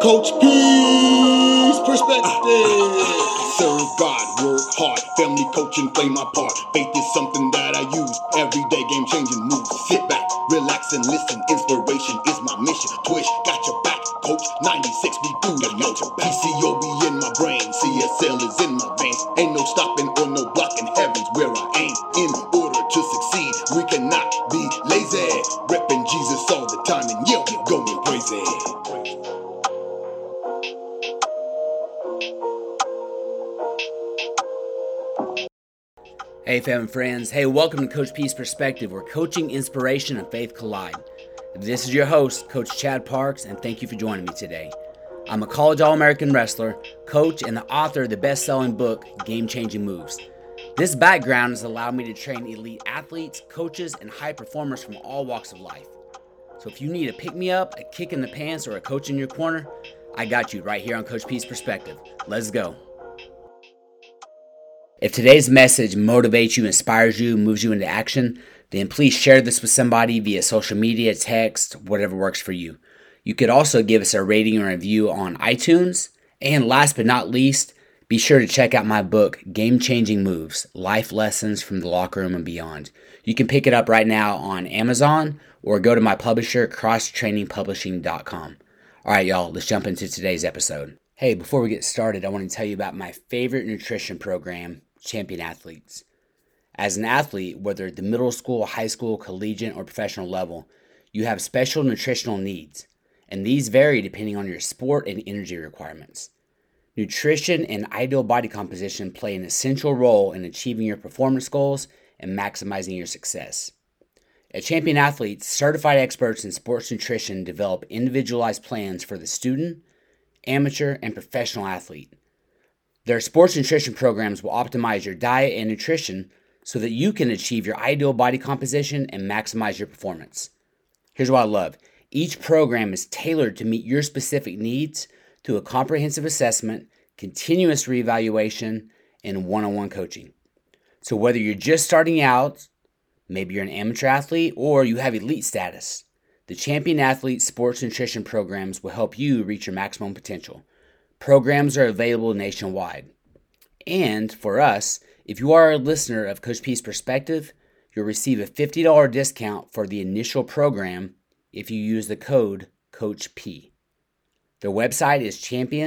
Coach P's perspective. Serve God, work hard, family coaching, play my part. Faith is something that I use every day, game-changing moves. Sit back, relax and listen. Inspiration is my mission. Twitch, got your back, coach. 96 be through the yo. PCOB in my brain, CSL is in my veins. Ain't no stopping or no blocking, heaven's where I aim. In order to succeed, we cannot be lazy. Repping Jesus all the time and yeah, we going crazy. Hey fam and friends, hey, welcome to Coach P's Perspective, where coaching, inspiration, and faith collide. This is your host, Coach Chad Parks, and thank you for joining me today. I'm a college All-American wrestler, coach, and the author of the best-selling book, Game Changing Moves. This background has allowed me to train elite athletes, coaches, and high performers from all walks of life. So if you need a pick-me-up, a kick in the pants, or a coach in your corner, I got you right here on Coach P's Perspective. Let's go. If today's message motivates you, inspires you, moves you into action, then please share this with somebody via social media, text, whatever works for you. You could also give us a rating or review on iTunes. And last but not least, be sure to check out my book, Game Changing Moves, Life Lessons from the Locker Room and Beyond. You can pick it up right now on Amazon or go to my publisher, crosstrainingpublishing.com. All right, y'all, let's jump into today's episode. Hey, before we get started, I want to tell you about my favorite nutrition program, Champion Athletes. As an athlete, whether at the middle school, high school, collegiate, or professional level, you have special nutritional needs, and these vary depending on your sport and energy requirements. Nutrition and ideal body composition play an essential role in achieving your performance goals and maximizing your success. At Champion Athletes, certified experts in sports nutrition develop individualized plans for the student, amateur, and professional athlete. Their sports nutrition programs will optimize your diet and nutrition so that you can achieve your ideal body composition and maximize your performance. Here's what I love. Each program is tailored to meet your specific needs through a comprehensive assessment, continuous reevaluation, and one-on-one coaching. So whether you're just starting out, maybe you're an amateur athlete, or you have elite status, the Champion Athlete Sports Nutrition Programs will help you reach your maximum potential. Programs are available nationwide. And for us, if you are a listener of Coach P's Perspective, you'll receive a $50 discount for the initial program if you use the code Coach P. Their website is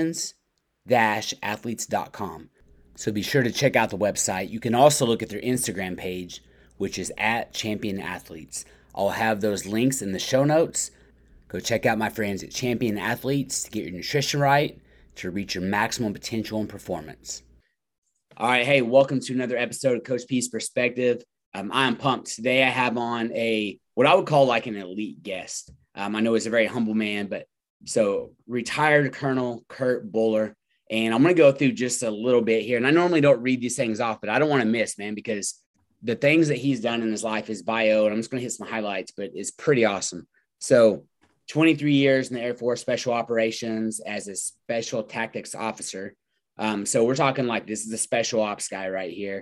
champions-athletes.com. So be sure to check out the website. You can also look at their Instagram page, which is at Champion Athletes. I'll have those links in the show notes. Go check out my friends at Champion Athletes to get your nutrition right, to reach your maximum potential and performance. All right, hey, welcome to another episode of Coach P's Perspective. I am pumped. Today I have on what I would call like an elite guest. I know he's a very humble man, but so retired Colonel Kurt Buller. And I'm going to go through just a little bit here. And I normally don't read these things off, but I don't want to miss, man, because the things that he's done in his life, his bio, and I'm just going to hit some highlights, but it's pretty awesome. So 23 years in the Air Force Special Operations as a Special Tactics Officer. So we're talking like this is the Special Ops guy right here.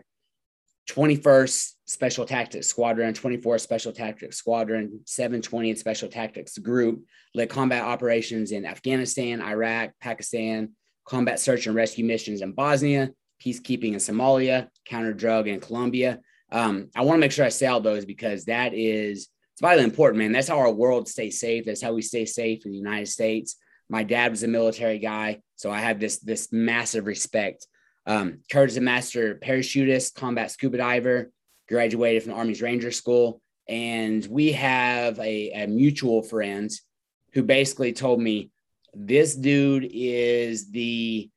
21st Special Tactics Squadron, 24th Special Tactics Squadron, 720th Special Tactics Group, led combat operations in Afghanistan, Iraq, Pakistan, combat search and rescue missions in Bosnia, peacekeeping in Somalia, counter-drug in Colombia. I want to make sure I say all those because it's vitally important, man. That's how our world stays safe. That's how we stay safe in the United States. My dad was a military guy, so I have this massive respect. Kurt is a master parachutist, combat scuba diver, graduated from the Army's Ranger School. And we have a mutual friend who basically told me this dude is the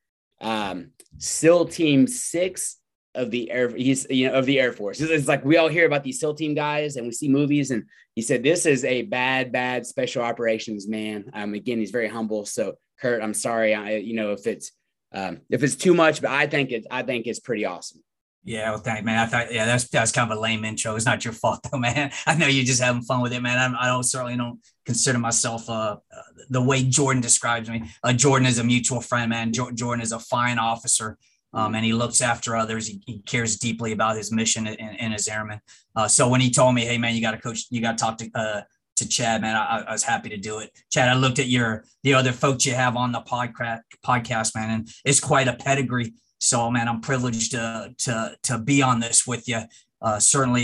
SEAL Team 6 of the Air Force. It's like we all hear about these SEAL team guys and we see movies, and he said this is a bad special operations man. Again, he's very humble. So Kurt, I'm sorry, if it's too much, but I think it's pretty awesome. Yeah, well, thank man. I thought, that's kind of a lame intro. It's not your fault though, man. I know you're just having fun with it, man. I certainly don't consider myself the way Jordan describes me. Jordan is a mutual friend, man. Jordan is a fine officer. And he looks after others. He cares deeply about his mission and his airmen. So when he told me, hey man, you got to talk to to Chad, man. I was happy to do it. Chad, I looked at the other folks you have on the podcast, man, and it's quite a pedigree. So, man, I'm privileged to be on this with you. Certainly,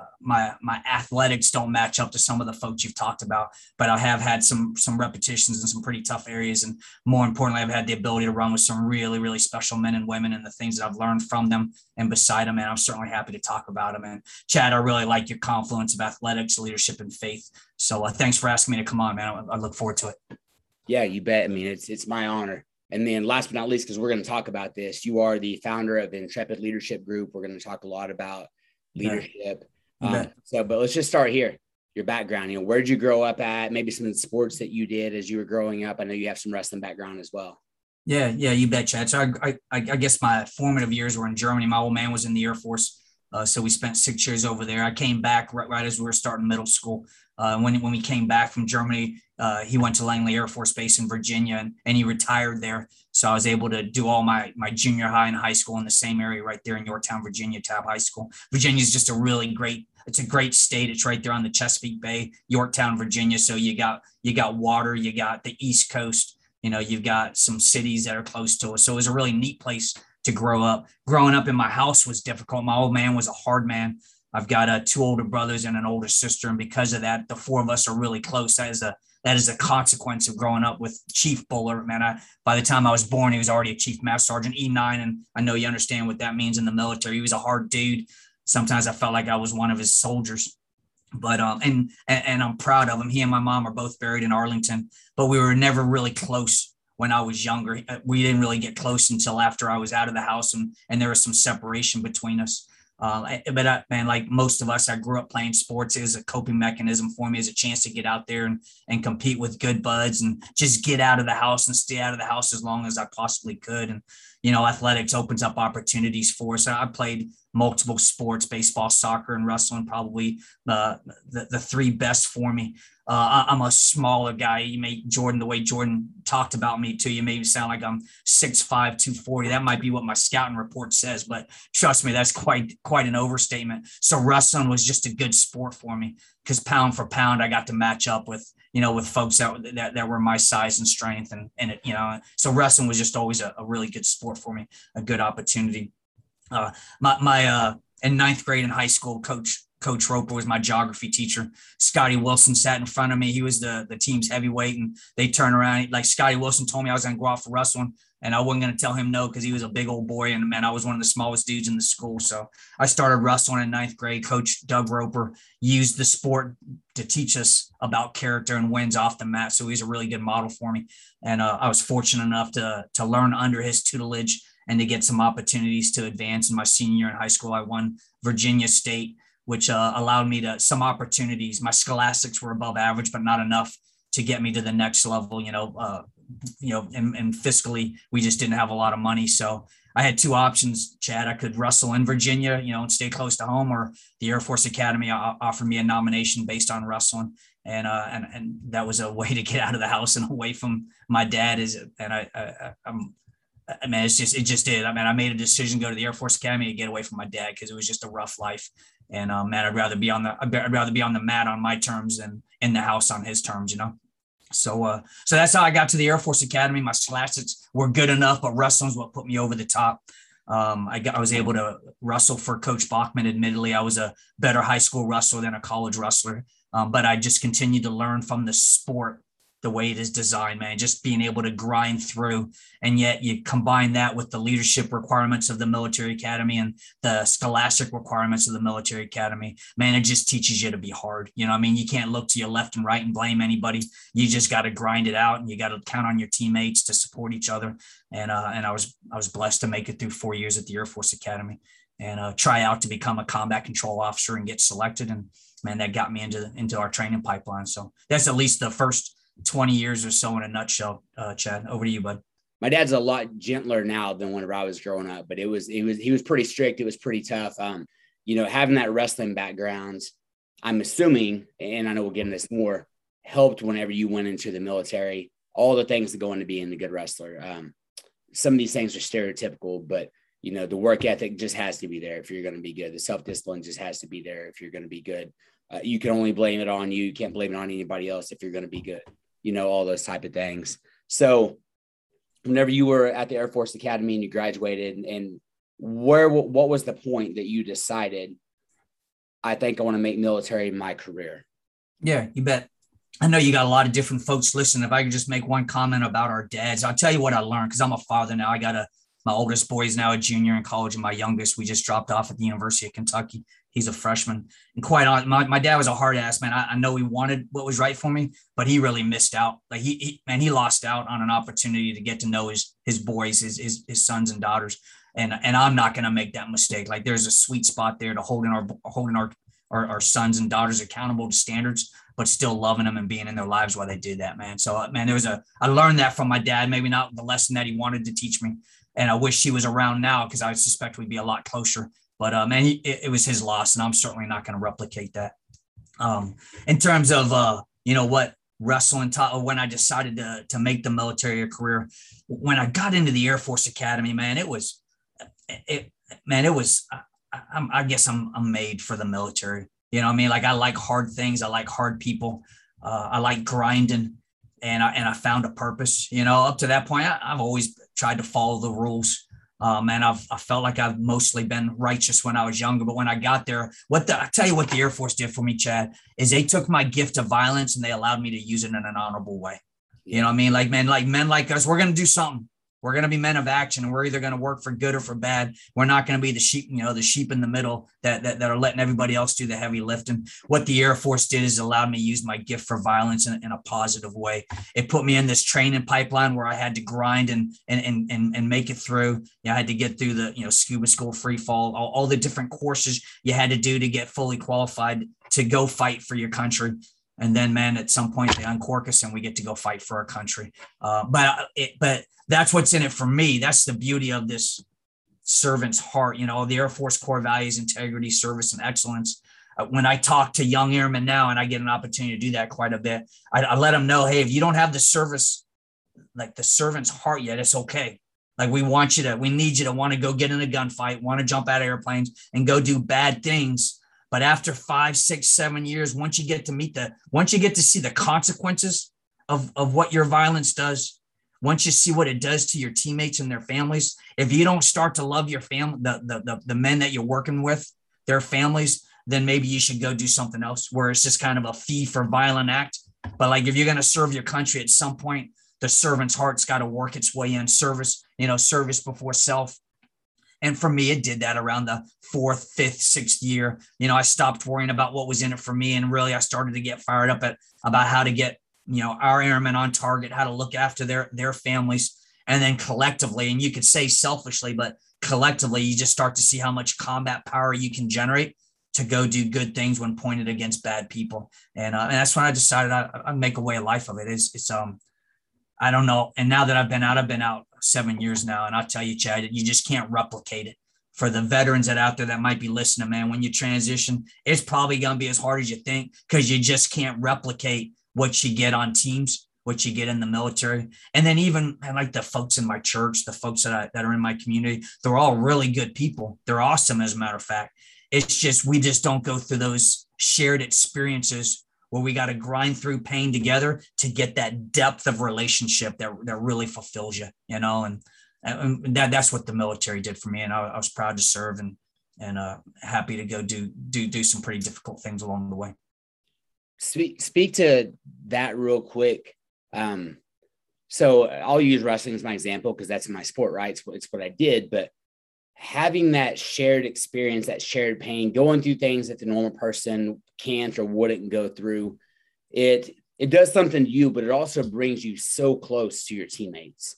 my athletics don't match up to some of the folks you've talked about, but I have had some repetitions in some pretty tough areas, and more importantly, I've had the ability to run with some really, really special men and women, and the things that I've learned from them and beside them. And I'm certainly happy to talk about them. And Chad, I really like your confluence of athletics, leadership, and faith. So thanks for asking me to come on, man. I look forward to it. Yeah, you bet. I mean, it's my honor. And then last but not least, because we're going to talk about this, you are the founder of Intrepid Leadership Group. We're going to talk a lot about leadership. But let's just start here. Your background, where'd you grow up at? Maybe some of the sports that you did as you were growing up. I know you have some wrestling background as well. Yeah, you bet, Chad. So I guess my formative years were in Germany. My old man was in the Air Force. So we spent 6 years over there. I came back right as we were starting middle school. When we came back from Germany, he went to Langley Air Force Base in Virginia, and he retired there. So I was able to do all my junior high and high school in the same area right there in Yorktown, Virginia, Tabb High School. Virginia is just it's a great state. It's right there on the Chesapeake Bay, Yorktown, Virginia. So you got water, you got the East Coast, you've got some cities that are close to us. So it was a really neat place to grow up. Growing up in my house was difficult. My old man was a hard man. I've got 2 older brothers and an older sister. And because of that, the 4 of us are really close. That is a consequence of growing up with Chief Buller, man. By the time I was born, he was already a Chief Master Sergeant E9. And I know you understand what that means in the military. He was a hard dude. Sometimes I felt like I was one of his soldiers, but, and I'm proud of him. He and my mom are both buried in Arlington, but we were never really close when I was younger. We didn't really get close until after I was out of the house, and there was some separation between us. Man, like most of us, I grew up playing sports. It was a coping mechanism for me, as a chance to get out there and compete with good buds and just get out of the house and stay out of the house as long as I possibly could. And, athletics opens up opportunities for us. I played multiple sports, baseball, soccer, and wrestling, probably the 3 best for me. I'm a smaller guy. Jordan, the way Jordan talked about me too, you made me sound like I'm 6'5", 240. That might be what my scouting report says, but trust me, that's quite an overstatement. So wrestling was just a good sport for me, because pound for pound, I got to match up with folks that were my size and strength. And it, so wrestling was just always a really good sport for me, a good opportunity. In 9th grade in high school, Coach Roper was my geography teacher. Scotty Wilson sat in front of me. He was the team's heavyweight, and they turned around. Like, Scotty Wilson told me I was going to go out for wrestling, and I wasn't going to tell him no, because he was a big old boy, and man, I was one of the smallest dudes in the school. So I started wrestling in 9th grade. Coach Doug Roper used the sport to teach us about character and wins off the mat. So he's a really good model for me. And I was fortunate enough to learn under his tutelage and to get some opportunities to advance. In my senior year in high school, I won Virginia State, which allowed me some opportunities. My scholastics were above average, but not enough to get me to the next level. And fiscally, we just didn't have a lot of money. So I had 2 options, Chad. I could wrestle in Virginia, and stay close to home, or the Air Force Academy offered me a nomination based on wrestling. And that was a way to get out of the house and away from my dad. It just did. I made a decision to go to the Air Force Academy to get away from my dad, because it was just a rough life. And man, I'd rather be on the mat on my terms than in the house on his terms, So that's how I got to the Air Force Academy. My scholastics were good enough, but wrestling's what put me over the top. I was able to wrestle for Coach Bachman. Admittedly, I was a better high school wrestler than a college wrestler, but I just continued to learn from the sport, the way it is designed, man, just being able to grind through. And yet you combine that with the leadership requirements of the military academy and the scholastic requirements of the military academy, man, it just teaches you to be hard. You can't look to your left and right and blame anybody. You just got to grind it out, and you got to count on your teammates to support each other. And I was blessed to make it through 4 years at the Air Force Academy and try out to become a combat control officer and get selected. And man, that got me into our training pipeline. So that's at least the first 20 years or so in a nutshell. Chad, over to you, bud. My dad's a lot gentler now than whenever I was growing up, but he was pretty strict. It was pretty tough. Having that wrestling background, I'm assuming, and I know we'll get into this more, helped whenever you went into the military, all the things that go into being a good wrestler. Some of these things are stereotypical, but the work ethic just has to be there if you're going to be good. The self-discipline just has to be there if you're going to be good. You can only blame it on you. You can't blame it on anybody else if you're going to be good, all those type of things. So whenever you were at the Air Force Academy and you graduated, and what was the point that you decided, I think I want to make military my career? Yeah, you bet. I know you got a lot of different folks listening. If I could just make one comment about our dads, I'll tell you what I learned, because I'm a father now. I got my oldest boy is now a junior in college, and my youngest, we just dropped off at the University of Kentucky. He's a freshman. And quite honest, my dad was a hard ass, man. I know he wanted what was right for me, but he really missed out. Like he lost out on an opportunity to get to know his boys, his sons and daughters. And I'm not going to make that mistake. Like there's a sweet spot there to holding our sons and daughters accountable to standards, but still loving them and being in their lives while they did that, man. So, man, I learned that from my dad, maybe not the lesson that he wanted to teach me. And I wish he was around now, because I suspect we'd be a lot closer. But, man, it was his loss, and I'm certainly not going to replicate that. In terms of, what wrestling taught, when I decided to make the military a career, when I got into the Air Force Academy, man, I guess I'm made for the military. You know what I mean? Like I like hard things. I like hard people. I like grinding, and I found a purpose, up to that point. I've always tried to follow the rules. I felt like I've mostly been righteous when I was younger, but when I got there, I tell you what the Air Force did for me, Chad, is they took my gift of violence and they allowed me to use it in an honorable way. You know what I mean? Like men like us, we're going to do something. We're going to be men of action, and we're either going to work for good or for bad. We're not going to be the sheep, the sheep in the middle that are letting everybody else do the heavy lifting. What the Air Force did is allowed me to use my gift for violence in a positive way. It put me in this training pipeline where I had to grind and make it through. I had to get through the, scuba school, free fall, all the different courses you had to do to get fully qualified to go fight for your country. And then, man, at some point they uncork us and we get to go fight for our country. But that's what's in it for me. That's the beauty of this servant's heart. The Air Force core values, integrity, service, and excellence. When I talk to young airmen now, and I get an opportunity to do that quite a bit, I let them know, hey, if you don't have the service, like the servant's heart yet, it's okay. Like we need you to want to go get in a gunfight, want to jump out of airplanes and go do bad things. But after 5, 6, 7 years, once you get to see the consequences of what your violence does, once you see what it does to your teammates and their families, if you don't start to love your family, the men that you're working with, their families, then maybe you should go do something else where it's just kind of a fee for violent act. But like, if you're going to serve your country, at some point, the servant's heart's got to work its way in. Service before self. And for me, it did that around the 4th, 5th, 6th year. I stopped worrying about what was in it for me. And really, I started to get fired up about how to get, our airmen on target, how to look after their families. And then collectively, and you could say selfishly, but collectively, you just start to see how much combat power you can generate to go do good things when pointed against bad people. And that's when I decided I'd make a way of life of it. I don't know. And now that I've been out 7 years now. And I'll tell you, Chad, you just can't replicate it. For the veterans out there that might be listening, man, when you transition, it's probably going to be as hard as you think, because you just can't replicate what you get on teams, what you get in the military. And then even like the folks in my church, the folks that are in my community, they're all really good people. They're awesome, as a matter of fact. It's just, we just don't go through those shared experiences where we got to grind through pain together to get that depth of relationship that really fulfills you, and that's what the military did for me. And I was proud to serve and happy to go do some pretty difficult things along the way. Speak to that real quick. So I'll use wrestling as my example, because that's my sport, right? It's what I did, but having that shared experience, that shared pain, going through things that the normal person can't or wouldn't go through, it does something to you, but it also brings you so close to your teammates.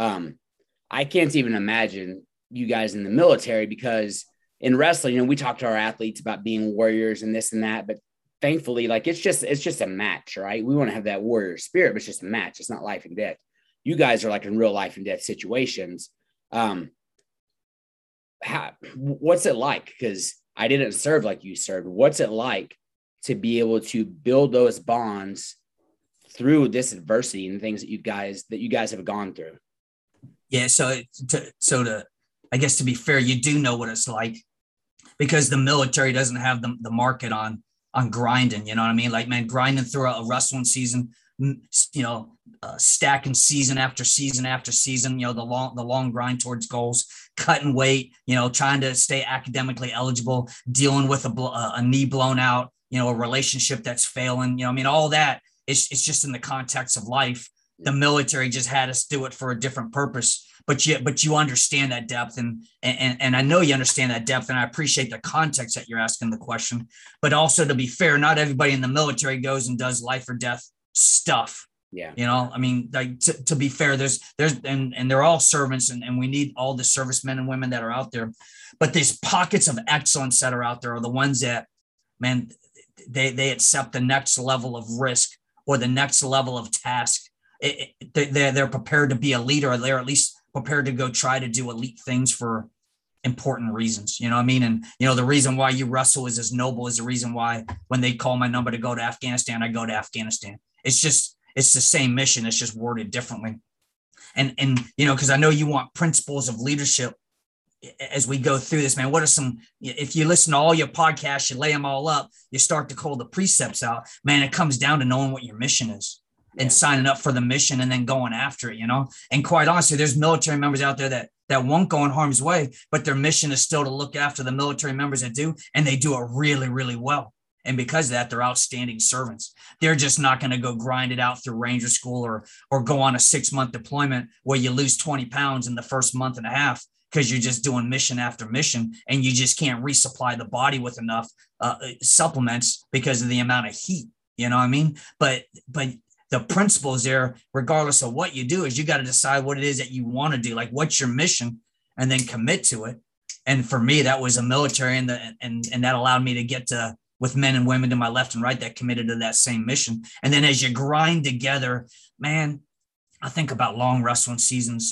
I can't even imagine you guys in the military, because in wrestling, we talk to our athletes about being warriors and this and that, but thankfully, like it's just a match, right? We want to have that warrior spirit, but it's just a match. It's not life and death. You guys are like in real life and death situations. What's it like? Because I didn't serve like you served. What's it like to be able to build those bonds through this adversity and things that you guys have gone through? Yeah. So I guess, to be fair, you do know what it's like, because the military doesn't have the market on on grinding. You know what I mean? Like, man, grinding through a wrestling season, stacking season after season after season, the long grind towards goals, cutting weight, trying to stay academically eligible, dealing with a knee blown out, a relationship that's failing, all that it's just in the context of life. The military just had us do it for a different purpose, but you understand that depth, and I know you understand that depth, and I appreciate the context that you're asking the question. But also, to be fair, not everybody in the military goes and does life or death stuff. Yeah. Like, to be fair, there's and they're all servants, and we need all the servicemen and women that are out there. But these pockets of excellence that are out there are the ones that, man, they accept the next level of risk or the next level of task. They're prepared to be a leader, or they're at least prepared to go try to do elite things for important reasons. You know what I mean? And, the reason why you wrestle is as noble as the reason why when they call my number to go to Afghanistan, I go to Afghanistan. It's the same mission. It's just worded differently. And because I know you want principles of leadership as we go through this, man. What are some, if you listen to all your podcasts, you lay them all up, you start to call the precepts out, man, it comes down to knowing what your mission is. And signing up for the mission and then going after it, And quite honestly, there's military members out there that won't go in harm's way, but their mission is still to look after the military members that do, and they do it really, really well. And because of that, they're outstanding servants. They're just not going to go grind it out through Ranger School or go on a 6-month deployment where you lose 20 pounds in the first month and a half because you're just doing mission after mission and you just can't resupply the body with enough supplements because of the amount of heat. You know what I mean? But the principles there, regardless of what you do, is you got to decide what it is that you want to do. Like, what's your mission, and then commit to it. And for me, that was a military, and that allowed me to get to with men and women to my left and right that committed to that same mission. And then as you grind together, man, I think about long wrestling seasons.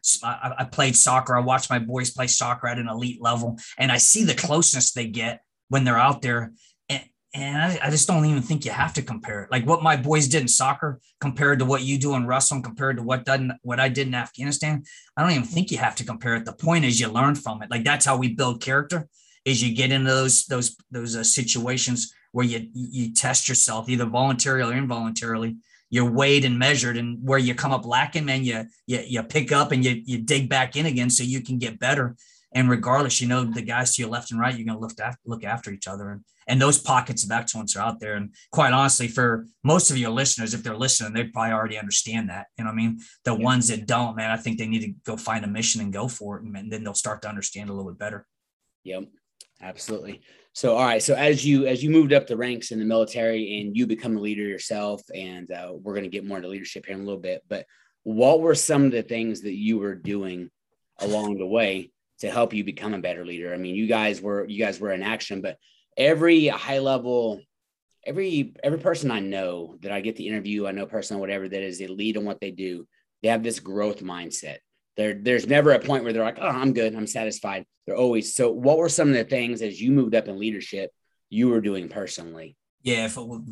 I played soccer. I watched my boys play soccer at an elite level, and I see the closeness they get when they're out there. And I just don't even think you have to compare it. Like what my boys did in soccer compared to what you do in wrestling, compared to what I did in Afghanistan. I don't even think you have to compare it. The point is you learn from it. Like that's how we build character, is you get into those situations where you test yourself either voluntarily or involuntarily. You're weighed and measured, and where you come up lacking, man, you pick up and you dig back in again so you can get better. And regardless, the guys to your left and right, you're going to look after each other. And those pockets of excellence are out there. And quite honestly, for most of your listeners, if they're listening, they probably already understand that. You know what I mean? The ones that don't, man, I think they need to go find a mission and go for it. And then they'll start to understand a little bit better. Yep, absolutely. So, all right. So as you moved up the ranks in the military and you become a leader yourself, and we're going to get more into leadership here in a little bit, but what were some of the things that you were doing along the way to help you become a better leader? I mean, you guys were in action, but every high level, every person I know that I get to interview, I know personally, whatever, that is a lead in what they do, they have this growth mindset. There's never a point where they're like, oh, I'm good, I'm satisfied. They're always. So what were some of the things as you moved up in leadership you were doing personally? Yeah,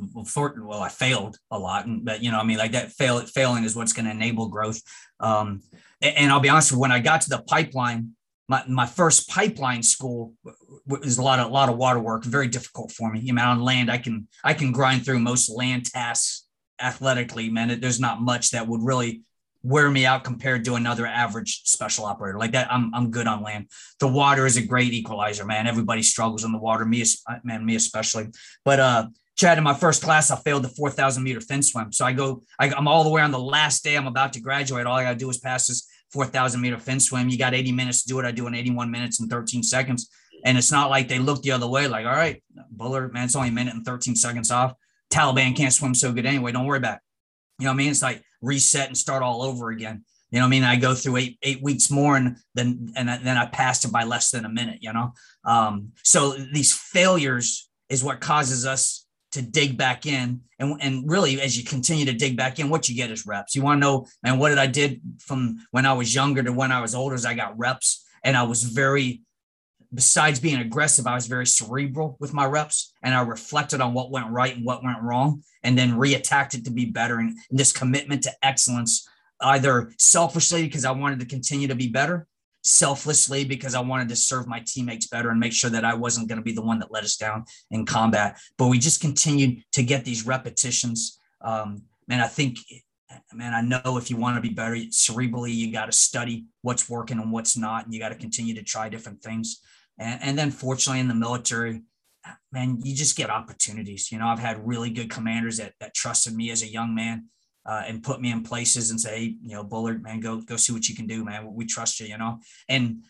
I failed a lot, but like that failing is what's going to enable growth. And I'll be honest with you, when I got to the pipeline, my first pipeline school was a lot of water work, very difficult for me. On land, I can grind through most land tasks athletically, man. There's not much that would really wear me out compared to another average special operator like that. I'm good on land. The water is a great equalizer, man. Everybody struggles in the water, me especially. But Chad, in my first class, I failed the 4,000 meter fin swim. So I'm all the way on the last day. I'm about to graduate. All I got to do is pass this 4,000 meter fin swim. You got 80 minutes to do it. I do in 81 minutes and 13 seconds. And it's not like they look the other way. Like, all right, Bullard, man, it's only a minute and 13 seconds off. Taliban can't swim so good anyway. Don't worry about it. You know what I mean? It's like reset and start all over again. You know what I mean? I go through eight weeks more and then I passed it by less than a minute, So these failures is what causes us to dig back in. And really, as you continue to dig back in, what you get is reps. You want to know, man, what did I did from when I was younger to when I was older? Is I got reps, and I was besides being aggressive, I was very cerebral with my reps, and I reflected on what went right and what went wrong, and then reattacked it to be better. And this commitment to excellence, either selfishly because I wanted to continue to be better, selflessly because I wanted to serve my teammates better and make sure that I wasn't going to be the one that let us down in combat. But we just continued to get these repetitions. Man, I think, man, I know if you want to be better cerebrally, you got to study what's working and what's not, and you got to continue to try different things. And then fortunately in the military, man, you just get opportunities. I've had really good commanders that trusted me as a young man and put me in places and say, hey, Bullard, man, go see what you can do, man. We trust you, and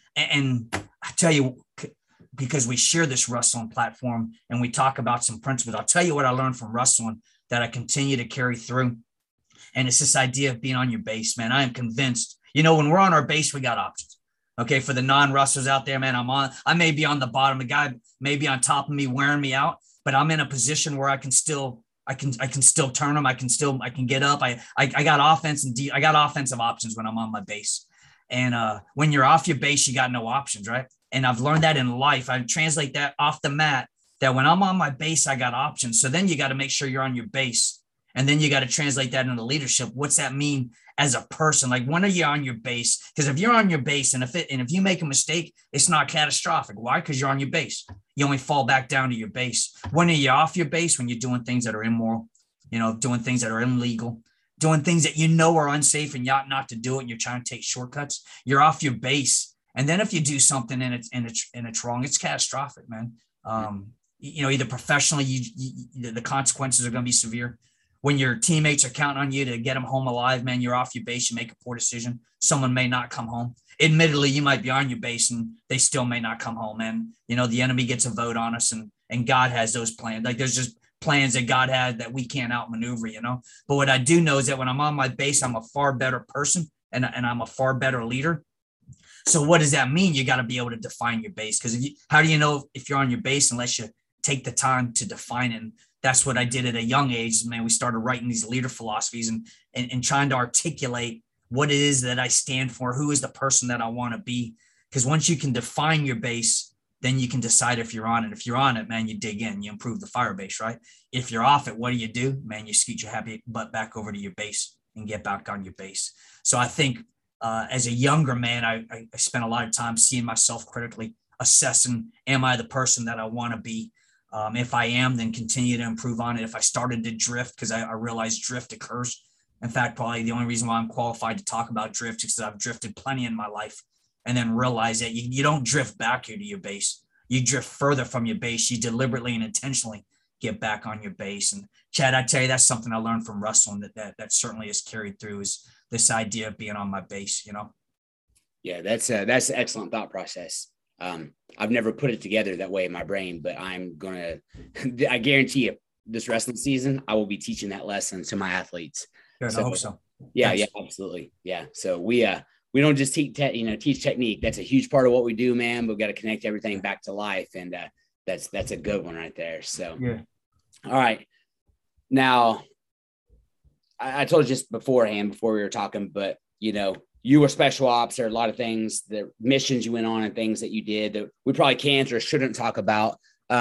I tell you, because we share this wrestling platform and we talk about some principles, I'll tell you what I learned from wrestling that I continue to carry through. And it's this idea of being on your base, man. I am convinced, when we're on our base, we got options. Okay. For the non-wrestlers out there, man, I may be on the bottom, the guy may be on top of me, wearing me out, but I'm in a position where I can still turn them. I can get up. I got offense and I got offensive options when I'm on my base. And when you're off your base, you got no options, right? And I've learned that in life. I translate that off the mat, that when I'm on my base, I got options. So then you got to make sure you're on your base. And then you got to translate that into leadership. What's that mean as a person? Like, when are you on your base? Because if you're on your base and if you make a mistake, it's not catastrophic. Why? Because you're on your base. You only fall back down to your base. When are you off your base? When you're doing things that are immoral, doing things that are illegal, doing things that are unsafe and you ought not to do it, and you're trying to take shortcuts. You're off your base. And then if you do something and it's wrong, it's catastrophic, man. Either professionally, the consequences are going to be severe. When your teammates are counting on you to get them home alive, man, you're off your base, you make a poor decision. Someone may not come home. Admittedly, you might be on your base and they still may not come home, man. The enemy gets a vote on us and God has those plans. Like, there's just plans that God had that we can't outmaneuver, But what I do know is that when I'm on my base, I'm a far better person and I'm a far better leader. So what does that mean? You got to be able to define your base, because how do you know if you're on your base unless you take the time to define it? And that's what I did at a young age, man. We started writing these leader philosophies and trying to articulate what it is that I stand for, who is the person that I want to be. Because once you can define your base, then you can decide if you're on it. If you're on it, man, you dig in, you improve the fire base, right? If you're off it, what do? Man, you scoot your happy butt back over to your base and get back on your base. So I think as a younger man, I spent a lot of time seeing myself critically, assessing, am I the person that I want to be? If I am, then continue to improve on it. If I started to drift, because I realized drift occurs. In fact, probably the only reason why I'm qualified to talk about drift is because I've drifted plenty in my life, and then realize that you don't drift back here to your base. You drift further from your base. You deliberately and intentionally get back on your base. And Chad, I tell you, that's something I learned from wrestling that certainly is carried through, is this idea of being on my base, Yeah, that's an excellent thought process. I've never put it together that way in my brain, but I guarantee you this wrestling season, I will be teaching that lesson to my athletes. Good, I hope so. Yeah, Thanks. Yeah, absolutely. Yeah. So we don't just teach technique. That's a huge part of what we do, man. But we've got to connect everything back to life. And that's a good one right there. So, yeah. All right. Now, I told you just beforehand, before we were talking, but you were special ops. There are a lot of things, the missions you went on and things that you did that we probably can't or shouldn't talk about.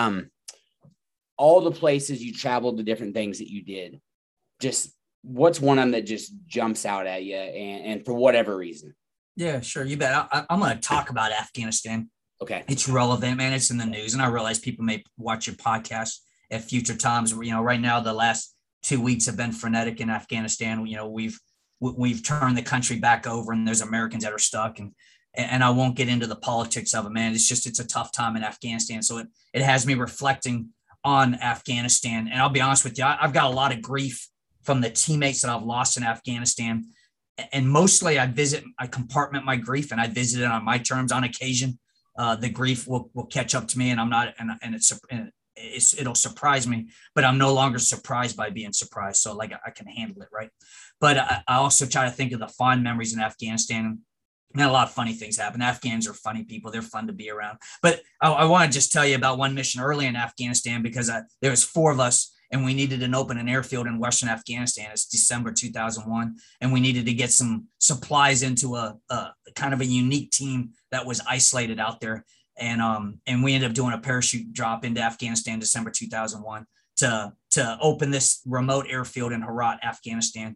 All the places you traveled, the different things that you did, just what's one of them that just jumps out at you and for whatever reason? Yeah, sure. You bet. I'm going to talk about Afghanistan. Okay. It's relevant, man. It's in the news. And I realize people may watch your podcast at future times. Right now, the last 2 weeks have been frenetic in Afghanistan. We've turned the country back over, and there's Americans that are stuck, and I won't get into the politics of it, man. It's a tough time in Afghanistan. So it has me reflecting on Afghanistan. And I'll be honest with you, I've got a lot of grief from the teammates that I've lost in Afghanistan. And mostly I compartment my grief, and I visit it on my terms. On occasion, the grief will catch up to me, and I'm not, and it'll surprise me, but I'm no longer surprised by being surprised. So like I can handle it. Right. But I also try to think of the fond memories in Afghanistan. And a lot of funny things happen. Afghans are funny people. They're fun to be around. But I want to just tell you about one mission early in Afghanistan, because there was 4 of us, and we needed to open an airfield in Western Afghanistan. It's December 2001. And we needed to get some supplies into a kind of a unique team that was isolated out there. And we ended up doing a parachute drop into Afghanistan, December 2001, to open this remote airfield in Herat, Afghanistan,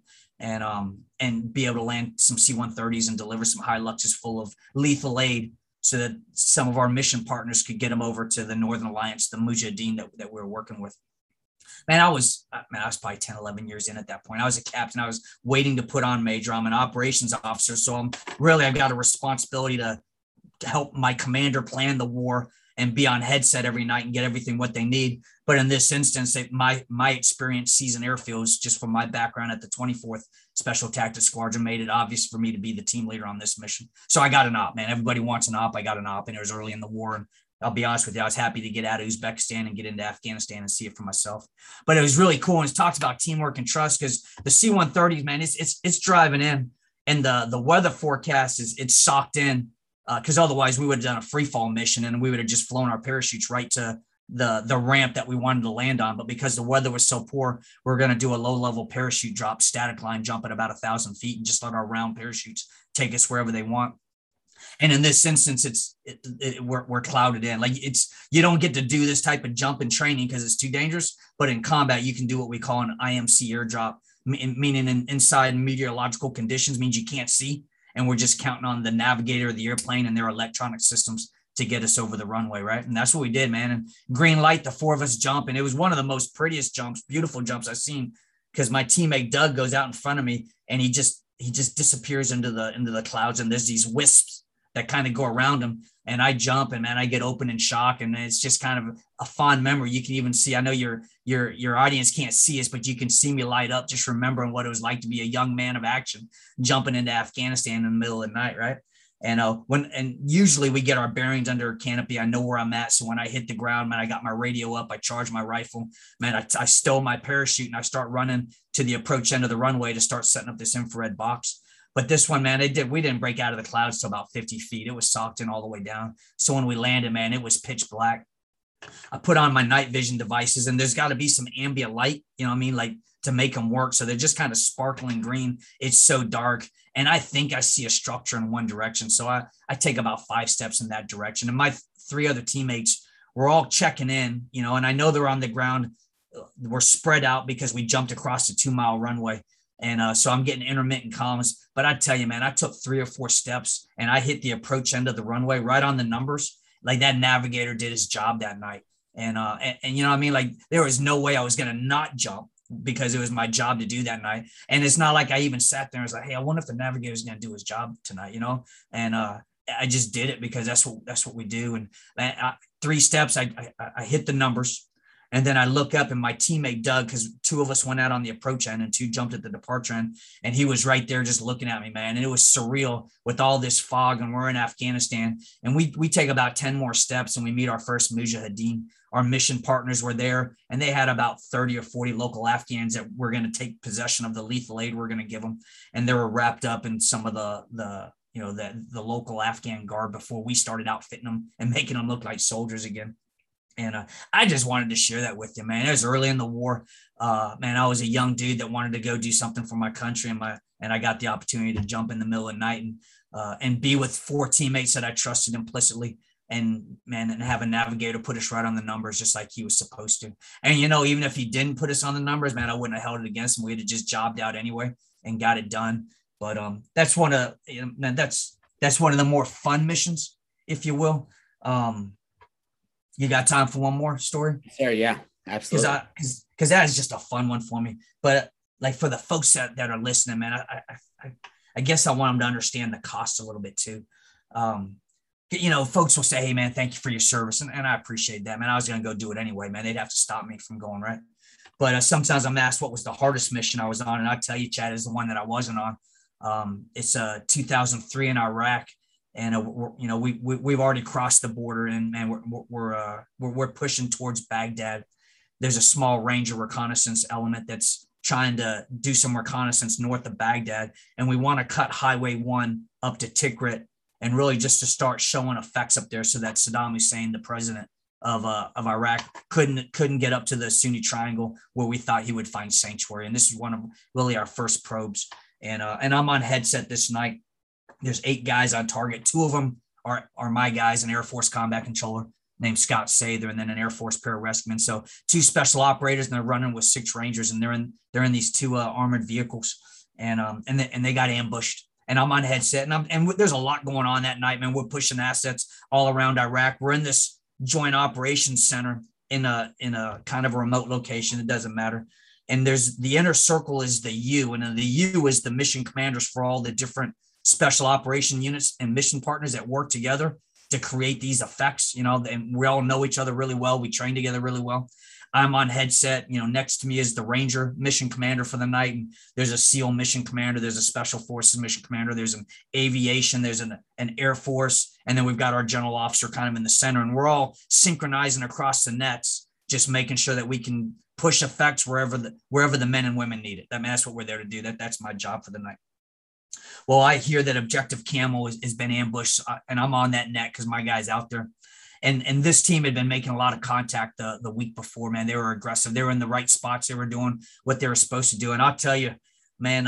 and be able to land some C-130s and deliver some Hiluxes full of lethal aid so that some of our mission partners could get them over to the Northern Alliance, the Mujahideen that we were working with. Man, I was probably 10, 11 years in at that point. I was a captain. I was waiting to put on major. I'm an operations officer. So I've got a responsibility to help my commander plan the war and be on headset every night and get everything what they need. But in this instance, my experience seasoned airfields, just from my background at the 24th Special Tactics Squadron, made it obvious for me to be the team leader on this mission. So I got an op, man. Everybody wants an op. I got an op, and it was early in the war. And I'll be honest with you, I was happy to get out of Uzbekistan and get into Afghanistan and see it for myself. But it was really cool. And it's talked about teamwork and trust, because the C-130s, man, it's driving in, and the weather forecast it's socked in, because otherwise we would have done a free fall mission and we would have just flown our parachutes right to the ramp that we wanted to land on. But because the weather was so poor, we're going to do a low level parachute drop, static line jump at about 1,000 feet, and just let our round parachutes take us wherever they want. And in this instance, we're clouded in. Like, you don't get to do this type of jump in training because it's too dangerous. But in combat, you can do what we call an IMC airdrop, meaning inside meteorological conditions, means you can't see. And we're just counting on the navigator of the airplane and their electronic systems to get us over the runway, right? And that's what we did, man. And green light, the four of us jump. And it was one of the most prettiest jumps, beautiful jumps I've seen, because my teammate Doug goes out in front of me and he just disappears into the clouds. And there's these wisps that kind of go around him, and I jump, and man, I get open in shock. And it's just kind of a fond memory. You can even see, I know your audience can't see us, but you can see me light up just remembering what it was like to be a young man of action jumping into Afghanistan in the middle of the night, right? And usually we get our bearings under a canopy. I know where I'm at. So when I hit the ground, man, I got my radio up, I charge my rifle, man, I stow my parachute and I start running to the approach end of the runway to start setting up this infrared box. But this one, man, we didn't break out of the clouds till about 50 feet. It was socked in all the way down. So when we landed, man, it was pitch black. I put on my night vision devices, and there's got to be some ambient light, you know what I mean? Like, to make them work. So they're just kind of sparkling green. It's so dark. And I think I see a structure in one direction. So I take about 5 steps in that direction. And my 3 other teammates were all checking in, you know, and I know they're on the ground. We're spread out because we jumped across the 2-mile runway. And so I'm getting intermittent comms. But I tell you, man, I took 3 or 4 steps and I hit the approach end of the runway right on the numbers. Like, that navigator did his job that night. And you know what I mean? Like, there was no way I was going to not jump, because it was my job to do that night. And it's not like I even sat there and was like, hey, I wonder if the navigator is going to do his job tonight, you know? And I just did it because that's what we do. And 3 steps, I hit the numbers. And then I look up, and my teammate Doug, because 2 of us went out on the approach end and 2 jumped at the departure end, and he was right there just looking at me, man. And it was surreal with all this fog, and we're in Afghanistan, and we take about 10 more steps and we meet our first Mujahideen. Our mission partners were there, and they had about 30 or 40 local Afghans that were going to take possession of the lethal aid we're going to give them. And they were wrapped up in some of the local Afghan guard before we started outfitting them and making them look like soldiers again. And I just wanted to share that with you, man. It was early in the war. Man, I was a young dude that wanted to go do something for my country, and I got the opportunity to jump in the middle of the night and be with 4 teammates that I trusted implicitly, and have a navigator put us right on the numbers just like he was supposed to. And, you know, even if he didn't put us on the numbers, man, I wouldn't have held it against him. We'd have just jobbed out anyway and got it done. But that's one of the more fun missions, if you will. You got time for one more story? Sure, yeah, absolutely. Because that is just a fun one for me. But like, for the folks that are listening, man, I guess I want them to understand the cost a little bit too. You know, folks will say, hey, man, thank you for your service. And I appreciate that, man. I was going to go do it anyway, man. They'd have to stop me from going, right? But sometimes I'm asked what was the hardest mission I was on. And I tell you, Chad, is the one that I wasn't on. It's 2003 in Iraq. And we've already crossed the border, and man, we're pushing towards Baghdad. There's a small Ranger reconnaissance element that's trying to do some reconnaissance north of Baghdad, and we want to cut Highway 1 up to Tikrit, and really just to start showing effects up there, so that Saddam Hussein, the president of Iraq, couldn't get up to the Sunni Triangle where we thought he would find sanctuary. And this is one of really our first probes. And I'm on headset this night. There's 8 guys on target. 2 of them are my guys, an Air Force combat controller, named Scott Sather, and then an Air Force pararescueman. So 2 special operators, and they're running with 6 Rangers, and they're in these 2 armored vehicles, and they got ambushed. And I'm on headset, and there's a lot going on that night, man. We're pushing assets all around Iraq. We're in this joint operations center in a kind of a remote location. It doesn't matter. And there's the inner circle is the U, and then the U is the mission commanders for all the different special operation units and mission partners that work together to create these effects, and we all know each other really well. We train together really well. I'm on headset, next to me is the Ranger mission commander for the night. And there's a SEAL mission commander. There's a special forces mission commander. There's an aviation, there's an Air Force. And then we've got our general officer kind of in the center, and we're all synchronizing across the nets, just making sure that we can push effects wherever the men and women need it. I mean, that's what we're there to do. That's my job for the night. Well, I hear that Objective Camel has been ambushed, and I'm on that net because my guy's out there. And this team had been making a lot of contact the week before, man. They were aggressive. They were in the right spots. They were doing what they were supposed to do. And I'll tell you, man,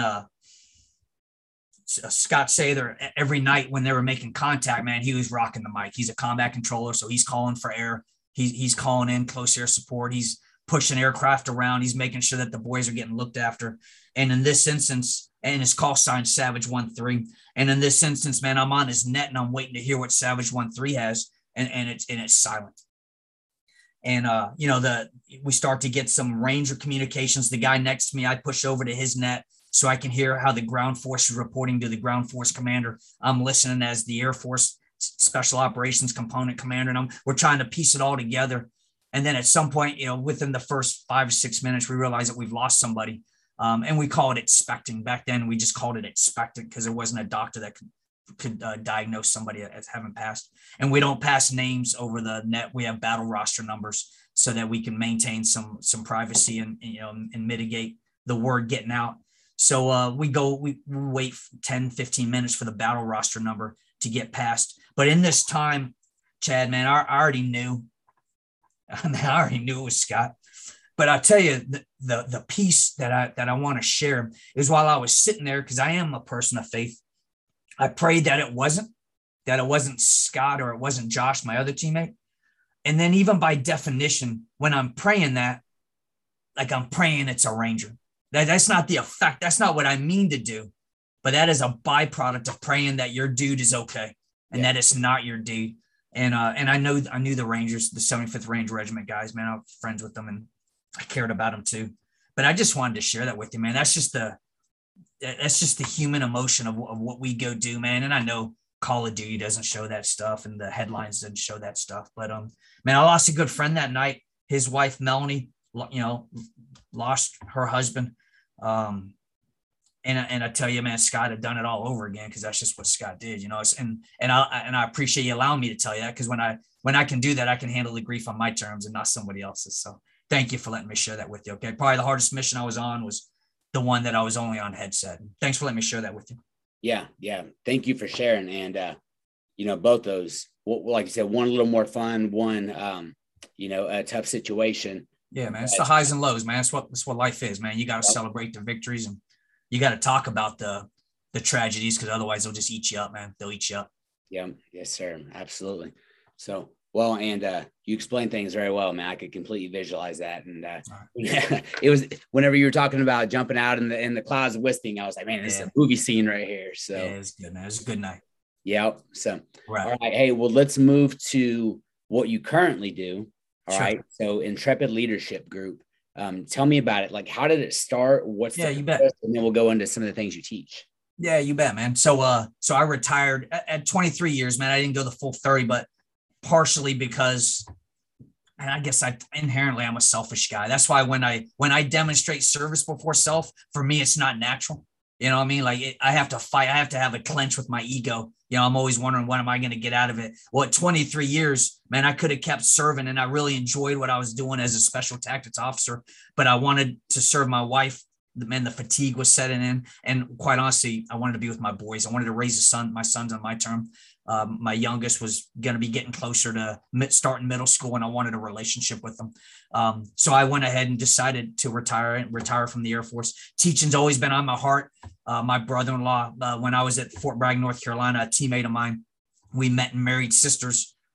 Scott Sather, every night when they were making contact, man, he was rocking the mic. He's a combat controller, so he's calling for air. He's calling in close air support. He's pushing aircraft around. He's making sure that the boys are getting looked after. And in this instance, and his call sign Savage 1-3. And in this instance, man, I'm on his net and I'm waiting to hear what Savage 1-3 has. And it's silent. And, we start to get some Ranger communications. The guy next to me, I push over to his net so I can hear how the ground force is reporting to the ground force commander. I'm listening as the Air Force Special Operations Component commander, and we're trying to piece it all together. And then at some point, within the first 5 or 6 minutes, we realize that we've lost somebody. And we call it expecting. Back then, we just called it expectant because there wasn't a doctor that could diagnose somebody as having passed. And we don't pass names over the net. We have battle roster numbers so that we can maintain some privacy and mitigate the word getting out. So we wait 10, 15 minutes for the battle roster number to get passed. But in this time, Chad, man, I already knew. I already knew it was Scott. But I'll tell you, the piece that I want to share is while I was sitting there, because I am a person of faith, I prayed that it wasn't Scott or it wasn't Josh, my other teammate. And then even by definition, when I'm praying that, like I'm praying it's a Ranger. That's not the effect. That's not what I mean to do. But that is a byproduct of praying that your dude is okay and that it's not your dude. And I knew the Rangers, the 75th Ranger Regiment guys, man. I was friends with them and I cared about them too. But I just wanted to share that with you, man. That's just the human emotion of what we go do, man. And I know Call of Duty doesn't show that stuff and the headlines didn't show that stuff. But man, I lost a good friend that night. His wife, Melanie, lost her husband. And I tell you, man, Scott had done it all over again because that's just what Scott did, and I appreciate you allowing me to tell you that, because when I can do that, I can handle the grief on my terms and not somebody else's. So thank you for letting me share that with you. Okay. Probably the hardest mission I was on was the one that I was only on headset. Thanks for letting me share that with you. Yeah. Thank you for sharing. And, both those, like you said, one a little more fun, one, a tough situation. Yeah, man. It's the highs and lows, man. That's what life is, man. You got to celebrate the victories and you got to talk about the tragedies, because otherwise they'll just eat you up, man. They'll eat you up. Yeah. Yes, sir. Absolutely. So, well, and you explained things very well, man. I could completely visualize that. And it was whenever you were talking about jumping out in the clouds of Wisting, I was like, man, this is a movie scene right here. So yeah, it's good, man. It was a good night. Yeah. So, right. All right. Hey, well, let's move to what you currently do. All right. So Intrepid Leadership Group. Tell me about it. Like, how did it start? What's you bet. And then we'll go into some of the things you teach. Yeah, you bet, man. So I retired at 23 years, man. I didn't go the full 30, but partially because, and I guess I'm a selfish guy. That's why when I demonstrate service before self, for me, it's not natural. You know what I mean? Like I have to fight. I have to have a clinch with my ego. I'm always wondering, what am I going to get out of it? Well, at 23 years, man, I could have kept serving and I really enjoyed what I was doing as a special tactics officer, but I wanted to serve my wife. The fatigue was setting in. And quite honestly, I wanted to be with my boys. I wanted to raise my sons on my term. My youngest was going to be getting closer to starting middle school, and I wanted a relationship with them. So I went ahead and decided to retire from the Air Force. Teaching's always been on my heart. My brother-in-law, when I was at Fort Bragg, North Carolina, a teammate of mine, we met and married sisters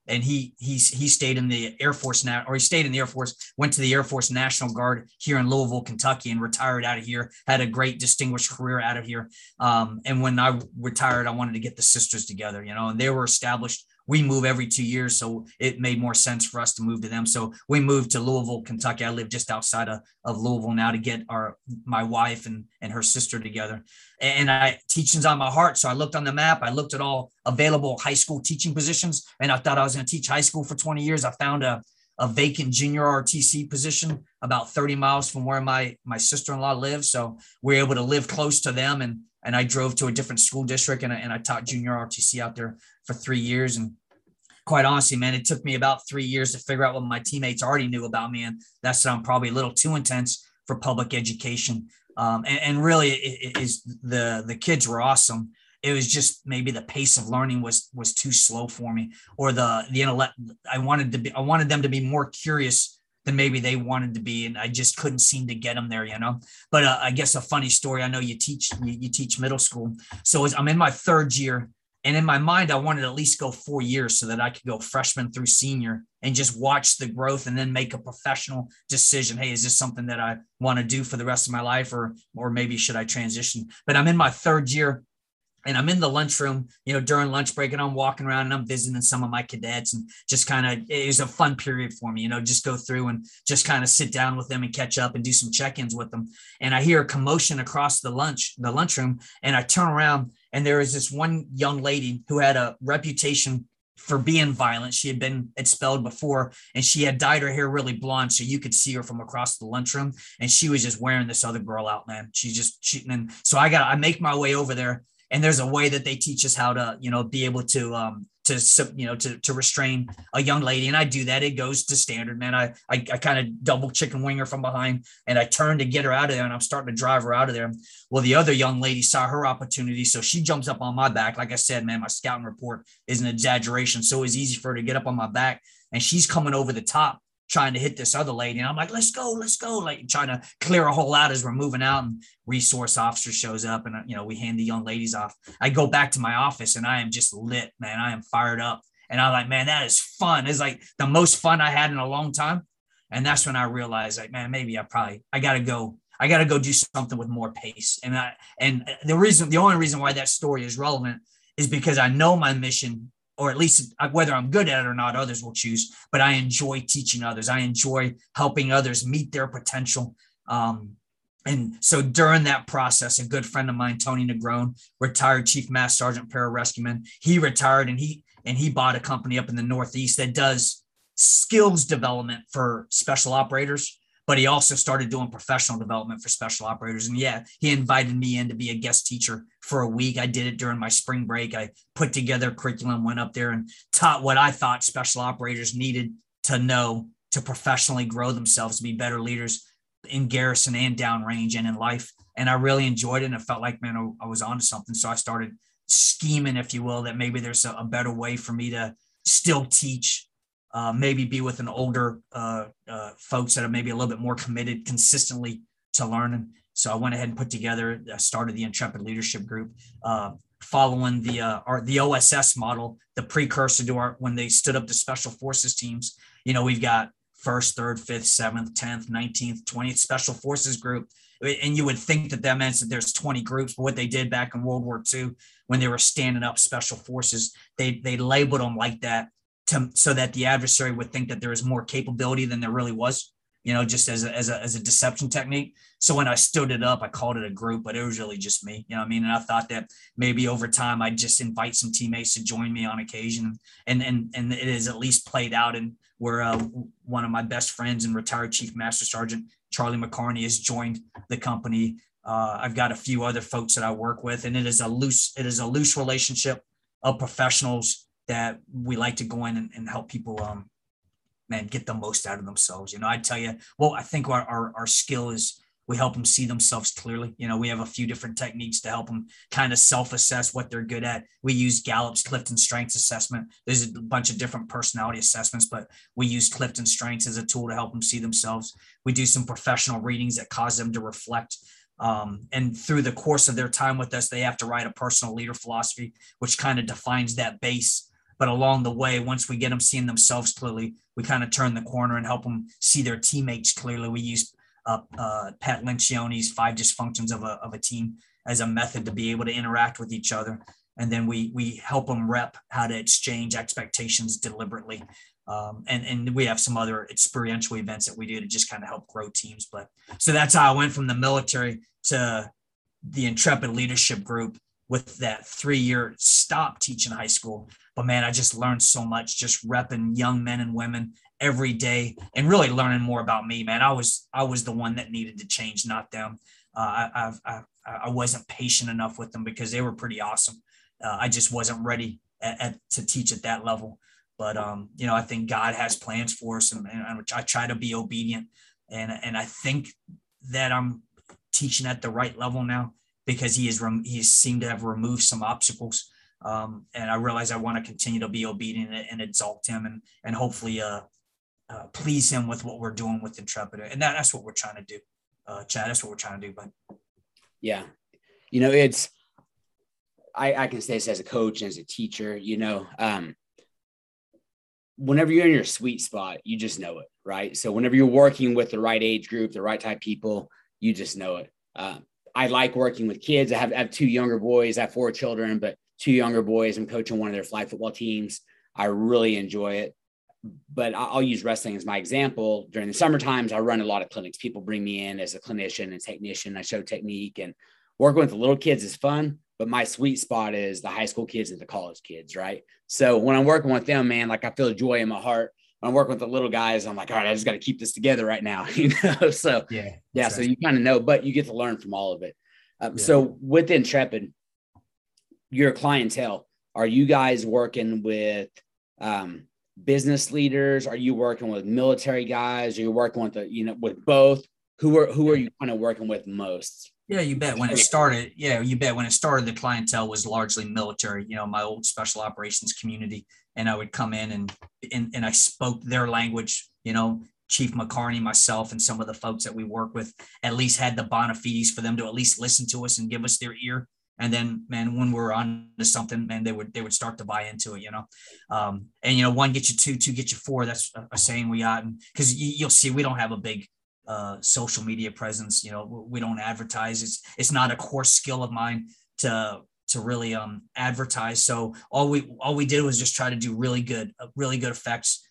and he stayed in the Air Force now, or he stayed in the Air Force, went to the Air Force National Guard here in Louisville, Kentucky, and retired out of here. Had a great distinguished career out of here. And when I retired, I wanted to get the sisters together, and they were established. We move every 2 years, so it made more sense for us to move to them. So we moved to Louisville, Kentucky. I live just outside of Louisville now to get my wife and her sister together. And teaching's on my heart. So I looked on the map. I looked at all available high school teaching positions, and I thought I was going to teach high school for 20 years. I found a vacant junior RTC position about 30 miles from where my sister-in-law lives. So we were able to live close to them, and I drove to a different school district, and I taught junior RTC out there for 3 years. And quite honestly, man, it took me about 3 years to figure out what my teammates already knew about me. And that's that I'm probably a little too intense for public education. And really it is the kids were awesome. It was just maybe the pace of learning was too slow for me, or the intellect. I wanted them to be more curious than maybe they wanted to be. And I just couldn't seem to get them there, but I guess a funny story. I know you teach middle school. So I'm in my third year, and in my mind, I wanted to at least go 4 years so that I could go freshman through senior and just watch the growth and then make a professional decision. Hey, is this something that I want to do for the rest of my life, or maybe should I transition? But I'm in my third year, and I'm in the lunchroom, during lunch break, and I'm walking around and I'm visiting some of my cadets, and just it was a fun period for me, just go through and just kind of sit down with them and catch up and do some check-ins with them. And I hear a commotion across the lunchroom, and I turn around, and there is this one young lady who had a reputation for being violent. She had been expelled before, and she had dyed her hair really blonde, so you could see her from across the lunchroom. And she was just wearing this other girl out, man. She's just cheating. And so I make my way over there, and there's a way that they teach us how to, be able to restrain a young lady. And I do that. It goes to standard, man. I kind of double chicken wing her from behind, and I turn to get her out of there, and I'm starting to drive her out of there. Well, the other young lady saw her opportunity, so she jumps up on my back. Like I said, man, my scouting report is an exaggeration. So it's easy for her to get up on my back, and she's coming over the top trying to hit this other lady. And I'm like, let's go. Like trying to clear a hole out as we're moving out, and resource officer shows up, and, we hand the young ladies off. I go back to my office, and I am just lit, man. I am fired up. And I'm like, man, that is fun. It's like the most fun I had in a long time. And that's when I realized, like, man, maybe I got to go do something with more pace. And the only reason why that story is relevant is because I know my mission, or at least whether I'm good at it or not, others will choose, but I enjoy teaching others. I enjoy helping others meet their potential. And so during that process, a good friend of mine, Tony Negron, retired Chief Master Sergeant Pararescueman, he retired, and he bought a company up in the Northeast that does skills development for special operators, but he also started doing professional development for special operators. And yeah, he invited me in to be a guest teacher for a week. I did it during my spring break. I put together curriculum, went up there and taught what I thought special operators needed to know to professionally grow themselves, to be better leaders in garrison and downrange and in life. And I really enjoyed it. And it felt like, man, I was onto something. So I started scheming, if you will, that maybe there's a better way for me to still teach, maybe be with an older folks that are maybe a little bit more committed consistently to learning. So I went ahead and started the Intrepid Leadership Group, following the OSS model, the precursor to when they stood up the special forces teams. We've got 1st, 3rd, 5th, 7th, 10th, 19th, 20th Special Forces Group. And you would think that meant that there's 20 groups, but what they did back in World War II, when they were standing up special forces, they labeled them like that so that the adversary would think that there was more capability than there really was, just as a deception technique. So when I stood it up, I called it a group, but it was really just me, And I thought that maybe over time I'd just invite some teammates to join me on occasion. And it is at least played out, and where one of my best friends and retired Chief Master Sergeant Charlie McCarney has joined the company. I've got a few other folks that I work with, and it is a loose relationship of professionals that we like to go in and help people, get the most out of themselves. I tell you, well, I think our skill is we help them see themselves clearly. We have a few different techniques to help them kind of self-assess what they're good at. We use Gallup's Clifton Strengths Assessment. There's a bunch of different personality assessments, but we use Clifton Strengths as a tool to help them see themselves. We do some professional readings that cause them to reflect. And through the course of their time with us, they have to write a personal leader philosophy, which kind of defines that base But along the way, once we get them seeing themselves clearly, we kind of turn the corner and help them see their teammates clearly. We use Pat Lencioni's 5 dysfunctions of a team as a method to be able to interact with each other. And then we help them rep how to exchange expectations deliberately. And we have some other experiential events that we do to just kind of help grow teams. But so that's how I went from the military to the Intrepid Leadership Group with that 3-year stop teaching high school. But man, I just learned so much just repping young men and women every day and really learning more about me, man. I was the one that needed to change, not them. I wasn't patient enough with them because they were pretty awesome. I just wasn't ready to teach at that level. But, I think God has plans for us, and I try to be obedient. And I think that I'm teaching at the right level now because he seemed to have removed some obstacles. And I realize I want to continue to be obedient and exalt him and hopefully please him with what we're doing with Intrepid. And that's what we're trying to do. Chad, that's what we're trying to do. But yeah, I can say this as a coach and as a teacher, whenever you're in your sweet spot, you just know it, right? So whenever you're working with the right age group, the right type of people, you just know it. I like working with kids. I have 2 younger boys. I have 4 children, but 2 younger boys. I'm coaching one of their flag football teams. I really enjoy it. But I'll use wrestling as my example. During the summer times, I run a lot of clinics. People bring me in as a clinician and technician. I show technique, and working with the little kids is fun. But my sweet spot is the high school kids and the college kids, right? So when I'm working with them, man, like I feel joy in my heart. When I'm working with the little guys, I'm like, all right, I just got to keep this together right now, So yeah, so you kind of know, but you get to learn from all of it. So with Intrepid, your clientele, are you guys working with business leaders? Are you working with military guys? Are you working with with both? Who are you kind of working with most? Yeah, you bet. When it started, the clientele was largely military, my old special operations community. And I would come in and I spoke their language, Chief McCarney, myself, and some of the folks that we work with at least had the bona fides for them to at least listen to us and give us their ear. And then, man, when we're on to something, man, they would start to buy into it, and, 1 get you 2 get you 4. That's a saying we got. And because you'll see, we don't have a big social media presence. We don't advertise. It's not a core skill of mine to really advertise. So all we did was just try to do really good effects,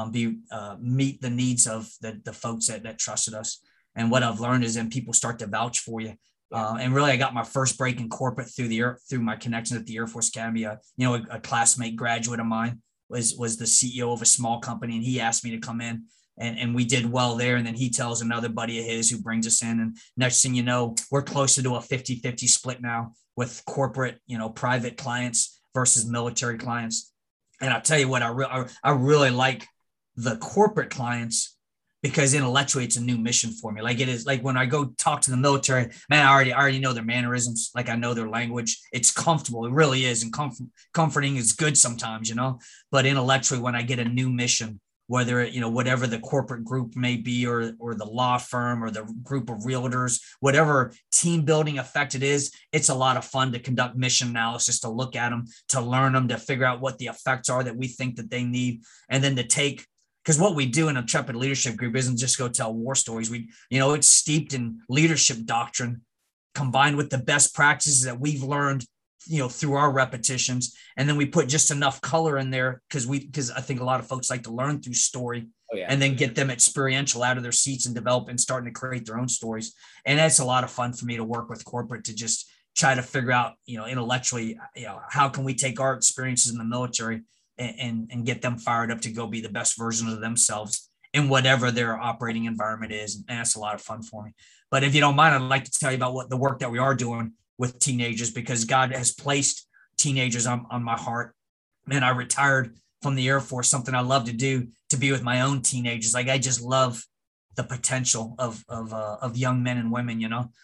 meet the needs of the folks that trusted us. And what I've learned is then people start to vouch for you. And really, I got my first break in corporate through my connections at the Air Force Academy. A classmate graduate of mine was the CEO of a small company, and he asked me to come in. And we did well there. And then he tells another buddy of his who brings us in. And next thing you know, we're closer to a 50-50 split now with corporate, private clients versus military clients. And I'll tell you what, I really like the corporate clients because intellectually it's a new mission for me. Like it is like when I go talk to the military, man, I already know their mannerisms. Like I know their language. It's comfortable. It really is. And comforting is good sometimes, but intellectually when I get a new mission, whether whatever the corporate group may be, or the law firm or the group of realtors, whatever team building effect it is, it's a lot of fun to conduct mission analysis, to look at them, to learn them, to figure out what the effects are that we think that they need. And then to take, because what we do in a Intrepid Leadership Group isn't just go tell war stories. It's steeped in leadership doctrine combined with the best practices that we've learned through our repetitions. And then we put just enough color in there because I think a lot of folks like to learn through story. And then get them experiential out of their seats and develop and starting to create their own stories. And that's a lot of fun for me to work with corporate to just try to figure out, intellectually, how can we take our experiences in the military and get them fired up to go be the best version of themselves in whatever their operating environment is. And that's a lot of fun for me. But if you don't mind, I'd like to tell you about the work that we are doing with teenagers, because God has placed teenagers on my heart. Man, I retired from the Air Force, something I love to do, to be with my own teenagers. Like I just love the potential of young men and women,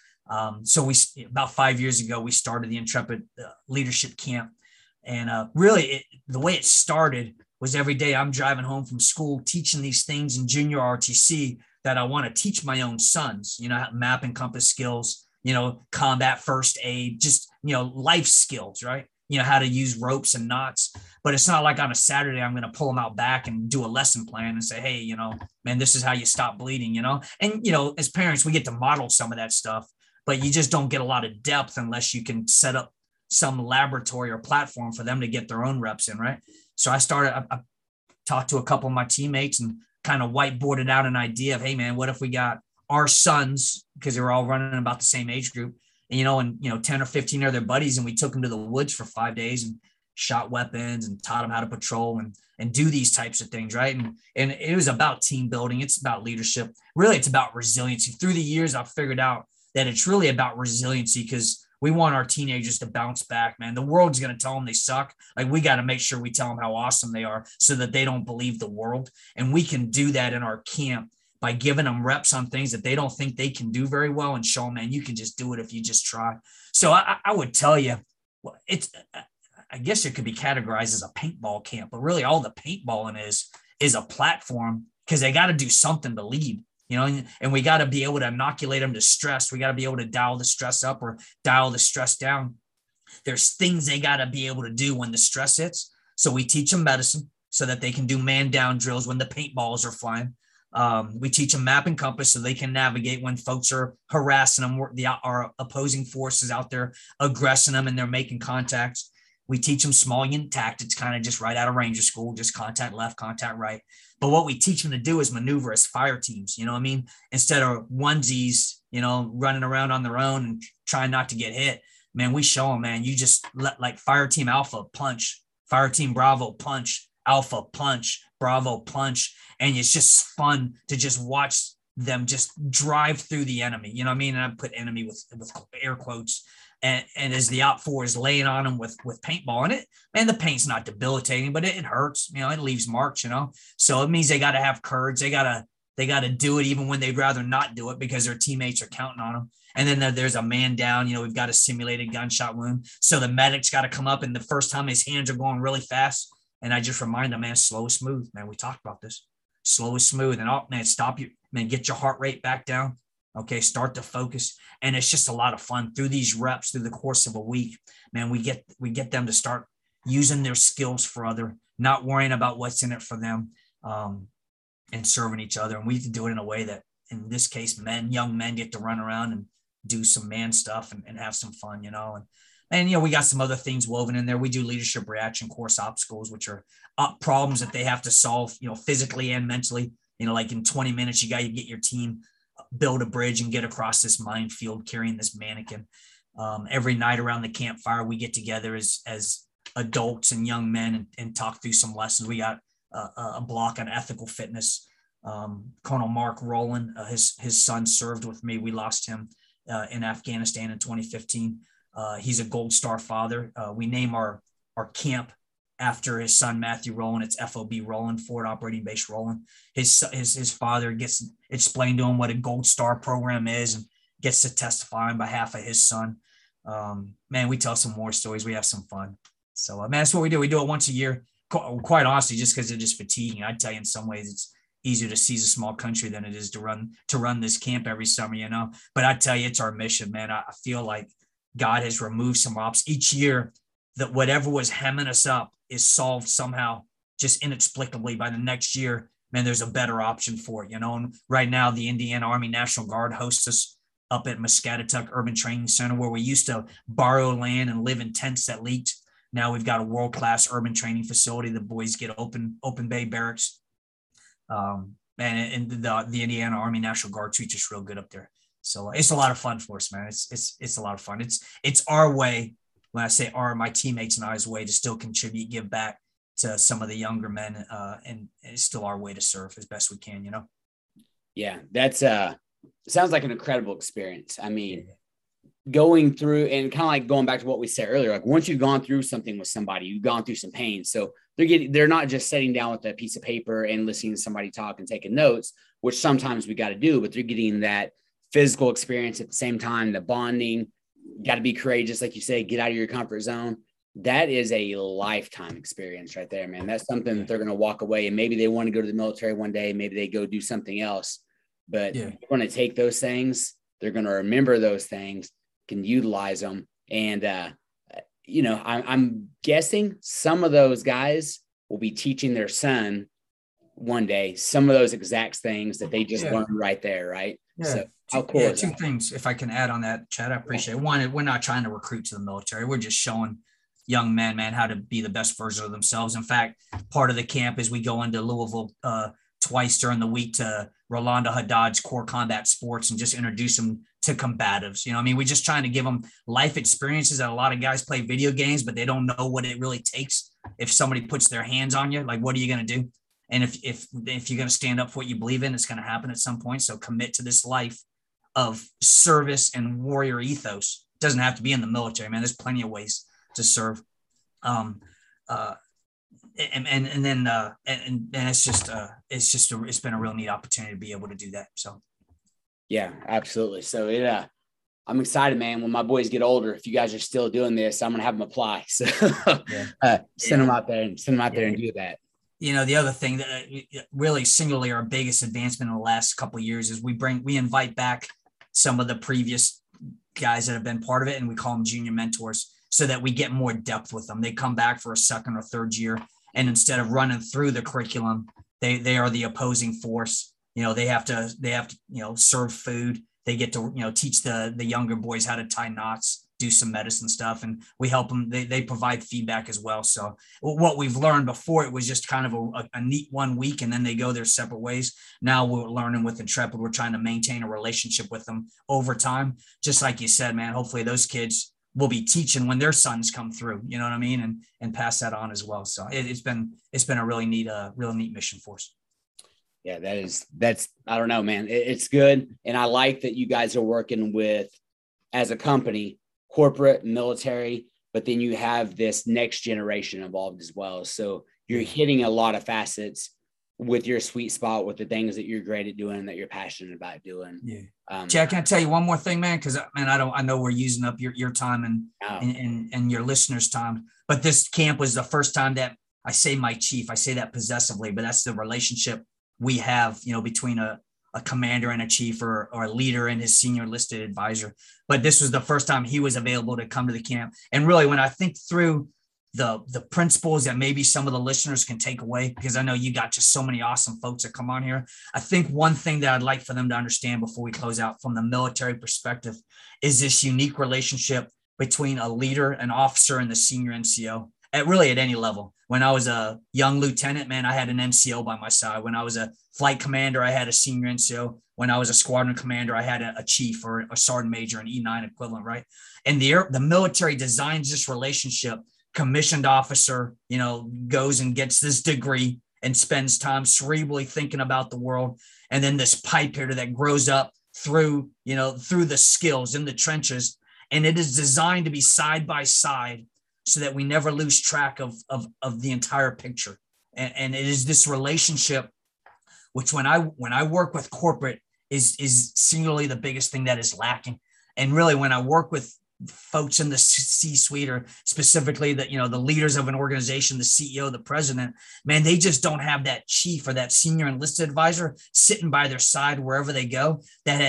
So about 5 years ago, we started the Intrepid Leadership Camp. And really the way it started was every day I'm driving home from school, teaching these things in junior ROTC that I want to teach my own sons, map and compass skills, combat first aid, just, life skills, right? how to use ropes and knots. But it's not like on a Saturday, I'm going to pull them out back and do a lesson plan and say, hey, man, this is how you stop bleeding, and, as parents, we get to model some of that stuff, but you just don't get a lot of depth unless you can set up some laboratory or platform for them to get their own reps in. Right. So I talked to a couple of my teammates and kind of whiteboarded out an idea of, hey man, what if we got our sons, because they were all running about the same age group, and 10 or 15 of their buddies, and we took them to the woods for 5 days and shot weapons and taught them how to patrol and do these types of things. Right. And it was about team building. It's about leadership. Really, it's about resiliency. Through the years, I've figured out that it's really about resiliency, because we want our teenagers to bounce back, man. The world's going to tell them they suck. Like, we got to make sure we tell them how awesome they are so that they don't believe the world. And we can do that in our camp by giving them reps on things that they don't think they can do very well, and show them, man, you can just do it if you just try. So I would tell you, I guess it could be categorized as a paintball camp, but really all the paintballing is a platform, because they got to do something to lead. And we got to be able to inoculate them to stress. We got to be able to dial the stress up or dial the stress down. There's things they got to be able to do when the stress hits. So we teach them medicine so that they can do man down drills when the paintballs are flying. We teach them map and compass so they can navigate when folks are harassing them, our opposing forces out there aggressing them and they're making contacts. We teach them small unit tactics, kind of just right out of Ranger school, just contact left, contact right. But what we teach them to do is maneuver as fire teams, instead of onesies, running around on their own and trying not to get hit. Man, we show them, man, you just let, like, fire team Alpha punch, fire team Bravo punch, Alpha punch, Bravo punch. And it's just fun to just watch them just drive through the enemy. And I put enemy with air quotes. And as the Op4 is laying on them with paintball in it, man, the paint's not debilitating, but it hurts, it leaves marks, so it means they got to have courage. They got to do it even when they'd rather not do it, because their teammates are counting on them. And then there's a man down, we've got a simulated gunshot wound. So the medic's got to come up, and the first time his hands are going really fast. And I just remind them, man, slow and smooth, man. We talked about this, slow and smooth. And man, stop you, man, get your heart rate back down. Okay, start to focus. And it's just a lot of fun through these reps through the course of a week. Man, we get them to start using their skills for other, not worrying about what's in it for them, and serving each other. And we do it in a way that, in this case, young men get to run around and do some man stuff and have some fun, And we got some other things woven in there. We do leadership reaction course obstacles, which are problems that they have to solve, physically and mentally. Like in 20 minutes, you got to get your team, build a bridge and get across this minefield carrying this mannequin. Every night around the campfire, we get together as adults and young men and talk through some lessons. We got a block on ethical fitness. Colonel Mark Rowland, his son served with me. We lost him in Afghanistan in 2015. He's a Gold Star father. We name our camp after his son, Matthew Rowland. It's FOB Rowland, Forward Operating Base Rowland. His father gets explained to him what a Gold Star program is and gets to testify on behalf of his son. Man, we tell some more stories. We have some fun. So, man, that's what we do. We do it once a year, quite honestly, just because it's just fatiguing. I'd tell you in some ways it's easier to seize a small country than it is to run this camp every summer, But I tell you, it's our mission, man. I feel like God has removed some ops each year, that whatever was hemming us up is solved somehow, just inexplicably. By the next year, man, there's a better option for it, And right now, the Indiana Army National Guard hosts us up at Muscatatuck Urban Training Center, where we used to borrow land and live in tents that leaked. Now we've got a world-class urban training facility. The boys get open bay barracks. And the Indiana Army National Guard treats us real good up there. So it's a lot of fun for us, man. It's a lot of fun. It's our way. When I say my teammates and I's way to still contribute, give back to some of the younger men, and it's still our way to serve as best we can, Yeah, that's sounds like an incredible experience. I mean, going through and kind of like going back to what we said earlier, like once you've gone through something with somebody, you've gone through some pain. So they're not just sitting down with a piece of paper and listening to somebody talk and taking notes, which sometimes we got to do, but they're getting that physical experience at the same time, the bonding. Got to be courageous, like you say, get out of your comfort zone. That is a lifetime experience right there, man. That's something that they're going to walk away, and maybe they want to go to the military one day. Maybe they go do something else, but they're going to take those things. They're going to remember those things, can utilize them. And, I'm guessing some of those guys will be teaching their son one day some of those exact things that they just learned right there, right? Yeah. So how cool is two that? things, if I can add on that, Chad, I appreciate it. One, we're not trying to recruit to the military. We're just showing young men, man, how to be the best version of themselves. In fact, part of the camp is we go into Louisville twice during the week to Rolanda Haddad's Core Combat Sports and just introduce them to combatives. We're just trying to give them life experiences that a lot of guys play video games, but they don't know what it really takes. If somebody puts their hands on you, like, what are you going to do? And if you're going to stand up for what you believe in, it's going to happen at some point. So commit to this life of service and warrior ethos. It doesn't have to be in the military, man. There's plenty of ways to serve. And it's been a real neat opportunity to be able to do that. So. Yeah, absolutely. So I'm excited, man. When my boys get older, if you guys are still doing this, I'm going to have them apply. So send them out there and do that. The other thing that really singularly our biggest advancement in the last couple of years is we invite back some of the previous guys that have been part of it, and we call them junior mentors, so that we get more depth with them. They come back for a second or third year, and instead of running through the curriculum, they are the opposing force. They have to serve food. They get to teach the younger boys how to tie knots, do some medicine stuff, and we help them. They provide feedback as well. So what we've learned before, it was just kind of a neat 1 week, and then they go their separate ways. Now we're learning with Intrepid. We're trying to maintain a relationship with them over time. Just like you said, man, hopefully those kids will be teaching when their sons come through, you know what I mean? And pass that on as well. So it's been a really neat mission for us. Yeah, that's, I don't know, man. It's good. And I like that you guys are working with, as a company, corporate, military, but then you have this next generation involved as well. So you're hitting a lot of facets with your sweet spot, with the things that you're great at doing, that you're passionate about doing. Yeah. Jack, can I tell you one more thing, man? Because I know we're using up your time and your listeners' time, but this camp was the first time that I say my chief. I say that possessively, but that's the relationship we have, between a commander and a chief, or a leader and his senior enlisted advisor. But this was the first time he was available to come to the camp. And really, when I think through the principles that maybe some of the listeners can take away, because I know you got just so many awesome folks that come on here, I think one thing that I'd like for them to understand before we close out from the military perspective is this unique relationship between a leader, an officer, and the senior NCO at any level. When I was a young lieutenant, man, I had an NCO by my side. When I was a flight commander, I had a senior NCO. When I was a squadron commander, I had a chief or a sergeant major, an E9 equivalent, right? And the military designs this relationship. Commissioned officer, goes and gets this degree and spends time cerebrally thinking about the world. And then this pipe hitter that grows up through the skills in the trenches. And it is designed to be side by side, so that we never lose track of the entire picture. And it is this relationship, which when I work with corporate is singularly the biggest thing that is lacking. And really, when I work with folks in the C-suite, or specifically the leaders of an organization, the CEO, the president, man, they just don't have that chief or that senior enlisted advisor sitting by their side wherever they go,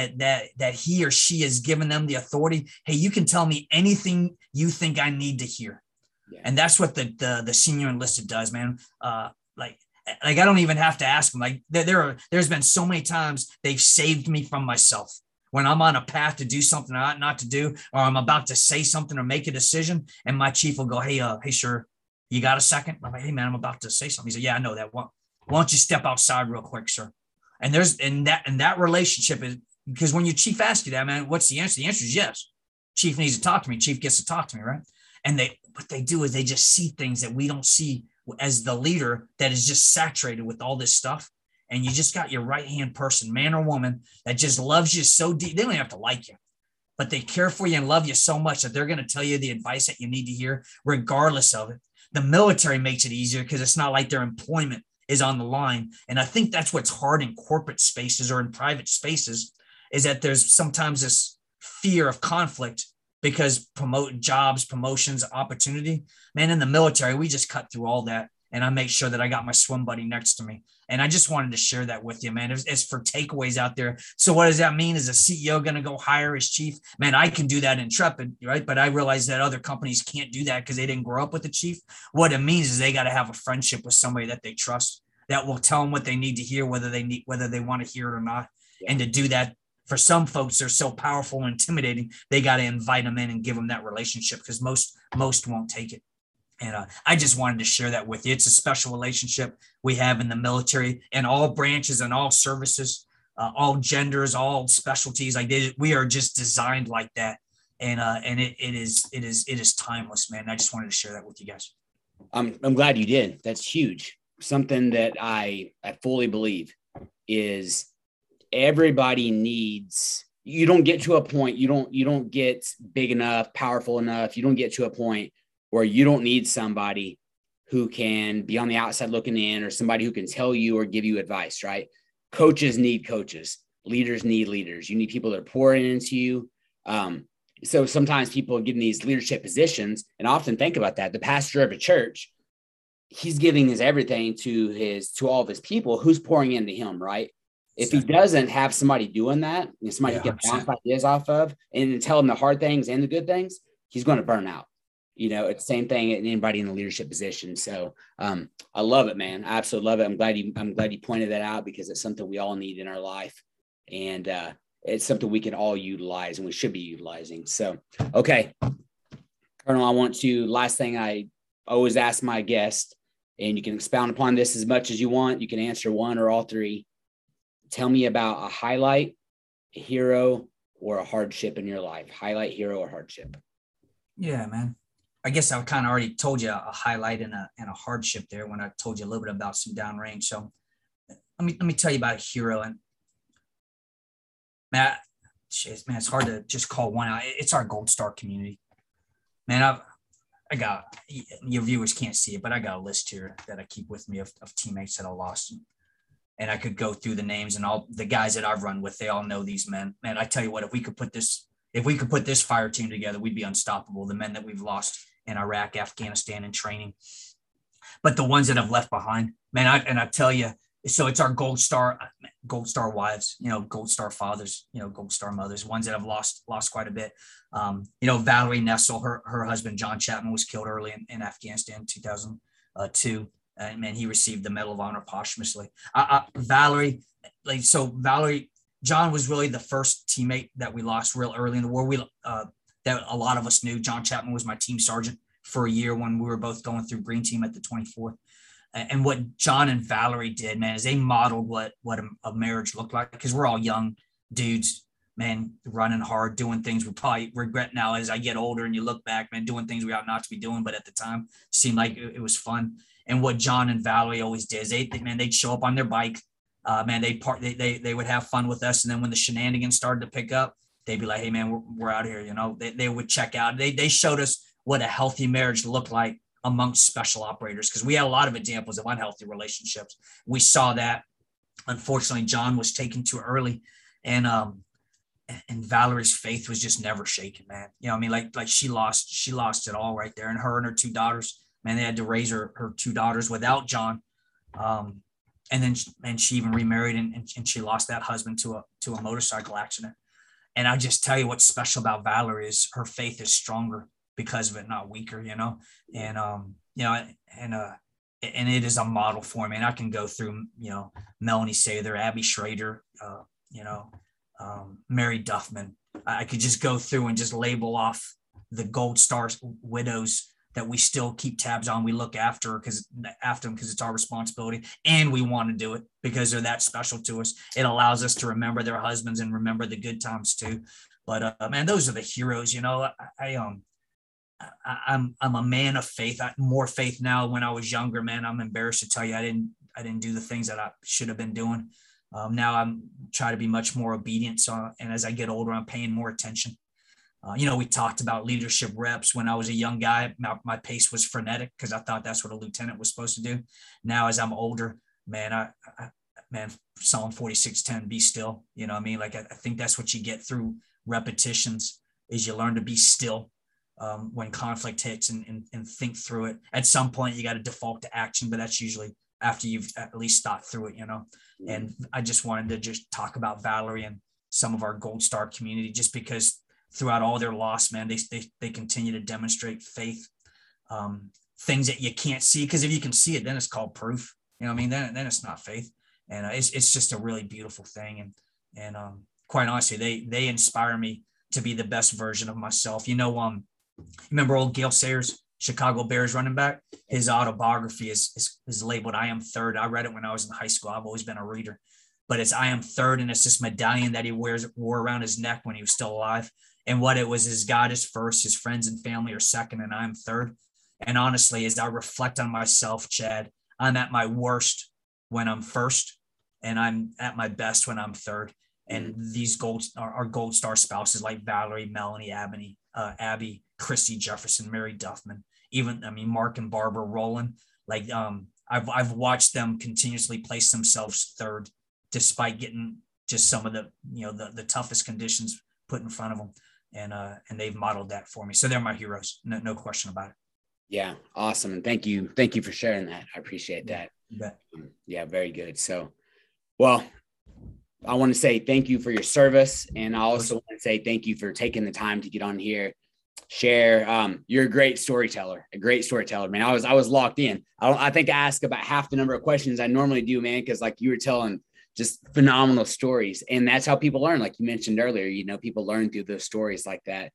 that he or she has given them the authority. Hey, you can tell me anything you think I need to hear. Yeah. And that's what the senior enlisted does, man. Like I don't even have to ask them. Like there's been so many times they've saved me from myself. When I'm on a path to do something I ought not to do, or I'm about to say something or make a decision, and my chief will go, hey, sir, you got a second? I'm like, hey, man, I'm about to say something. He said, yeah, I know that. Why don't you step outside real quick, sir? And that relationship is, because when your chief asks you that, man, what's the answer? The answer is yes. Chief needs to talk to me. Chief gets to talk to me, right? And what they do is they just see things that we don't see as the leader, that is just saturated with all this stuff. And you just got your right-hand person, man or woman, that just loves you so deep. They don't even have to like you, but they care for you and love you so much that they're going to tell you the advice that you need to hear, regardless of it. The military makes it easier because it's not like their employment is on the line. And I think that's what's hard in corporate spaces or in private spaces, is that there's sometimes this fear of conflict because promotions, opportunity. Man, in the military, we just cut through all that. and I make sure that I got my swim buddy next to me. And I just wanted to share that with you, man. As for takeaways out there. So what does that mean? Is a CEO going to go hire his chief? Man, I can do that in Intrepid, right? But I realize that other companies can't do that because they didn't grow up with the chief. What it means is they got to have a friendship with somebody that they trust, that will tell them what they need to hear, whether they want to hear it or not. Yeah. And to do that, for some folks, they're so powerful and intimidating, they got to invite them in and give them that relationship, because most won't take it. And I just wanted to share that with you. It's a special relationship we have in the military, and all branches and all services, all genders, all specialties. We are just designed like that. And it is timeless, man. I just wanted to share that with you guys. I'm glad you did. That's huge. Something that I fully believe is everybody needs. You don't get to a point. You don't get big enough, powerful enough. You don't get to a point where you don't need somebody who can be on the outside looking in, or somebody who can tell you or give you advice, right? Coaches need coaches. Leaders need leaders. You need people that are pouring into you. So sometimes people get in these leadership positions, and often think about that. The pastor of a church, he's giving his everything to all of his people. Who's pouring into him, right? If he doesn't have somebody doing that, somebody he can bounce ideas off of and tell him the hard things and the good things, he's going to burn out. It's the same thing in anybody in a leadership position. So I love it, man. I absolutely love it. I'm glad you pointed that out, because it's something we all need in our life. And it's something we can all utilize, and we should be utilizing. So, okay, Colonel, last thing I always ask my guest, and you can expound upon this as much as you want. You can answer one or all three. Tell me about a highlight, a hero, or a hardship in your life. Highlight, hero, or hardship. Yeah, man. I guess I kind of already told you a highlight and a hardship there when I told you a little bit about some downrange. So let me tell you about a hero. And man, it's hard to just call one out. It's our Gold Star community. Man, I got, your viewers can't see it, but I got a list here that I keep with me of teammates that I lost. And I could go through the names, and all the guys that I've run with, they all know these men. Man, I tell you what, if we could put this fire team together, we'd be unstoppable. The men that we've lost in Iraq, Afghanistan, and training, but the ones that have left behind, man. I tell you, so it's our Gold Star wives, Gold Star fathers, Gold Star mothers, ones that have lost quite a bit. Valerie Nessel, her husband, John Chapman, was killed early in Afghanistan, 2002. And man, he received the Medal of Honor posthumously. Valerie, John was really the first teammate that we lost real early in the war. That a lot of us knew. John Chapman was my team sergeant for a year when we were both going through Green Team at the 24th. And what John and Valerie did, man, is they modeled what a marriage looked like, because we're all young dudes, man, running hard, doing things we probably regret now as I get older and you look back, man, doing things we ought not to be doing, but at the time seemed like it was fun. And what John and Valerie always did is they'd show up on their bike. They would have fun with us. And then when the shenanigans started to pick up, they'd be like, hey man, we're out here. They would check out. They showed us what a healthy marriage looked like amongst special operators, because we had a lot of examples of unhealthy relationships. We saw that. Unfortunately, John was taken too early, and Valerie's faith was just never shaken, man. Like she lost it all right there. And her 2 daughters, man, they had to raise her 2 daughters without John. And then she even remarried, and she lost that husband to a motorcycle accident. And I just tell you what's special about Valerie is her faith is stronger because of it, not weaker, and it is a model for me. And I can go through, Melanie Sather, Abby Schrader, Mary Duffman. I could just go through and just label off the Gold Star widows that we still keep tabs on. We look after them because it's our responsibility, and we want to do it because they're that special to us. It allows us to remember their husbands and remember the good times too. But man, those are the heroes. I'm a man of faith. More faith now. When I was younger, man, I'm embarrassed to tell you I didn't do the things that I should have been doing. Now I'm trying to be much more obedient. So, and as I get older, I'm paying more attention. We talked about leadership reps. When I was a young guy, my pace was frenetic because I thought that's what a lieutenant was supposed to do. Now, as I'm older, man, Psalm 46:10, be still. I think that's what you get through repetitions is you learn to be still. when conflict hits and think through it. At some point, you got to default to action, but that's usually after you've at least thought through it, And I just wanted to just talk about Valerie and some of our Gold Star community, just because throughout all their loss, man, they continue to demonstrate faith, things that you can't see. Because if you can see it, then it's called proof. Then it's not faith. And it's just a really beautiful thing. And quite honestly, they inspire me to be the best version of myself. Remember old Gale Sayers, Chicago Bears running back? His autobiography is labeled "I Am Third." I read it when I was in high school. I've always been a reader, but it's "I Am Third," and it's this medallion that he wore around his neck when he was still alive. And what it was is God is first, his friends and family are second, and I'm third. And honestly, as I reflect on myself, Chad, I'm at my worst when I'm first, and I'm at my best when I'm third. And these our Gold Star spouses like Valerie, Melanie, Abby, Christy Jefferson, Mary Duffman, Mark and Barbara Rowland. I've watched them continuously place themselves third, despite getting just some of the toughest conditions put in front of them. And they've modeled that for me. So they're my heroes. No question about it. Yeah. Awesome. And thank you for sharing that. I appreciate that. Yeah. Very good. So, well, I want to say thank you for your service. And I also want to say thank you for taking the time to get on here, share. You're a great storyteller, man. I was locked in. I think I asked about half the number of questions I normally do, man. Cause like you were telling just phenomenal stories, and that's how people learn. Like you mentioned earlier, people learn through those stories like that.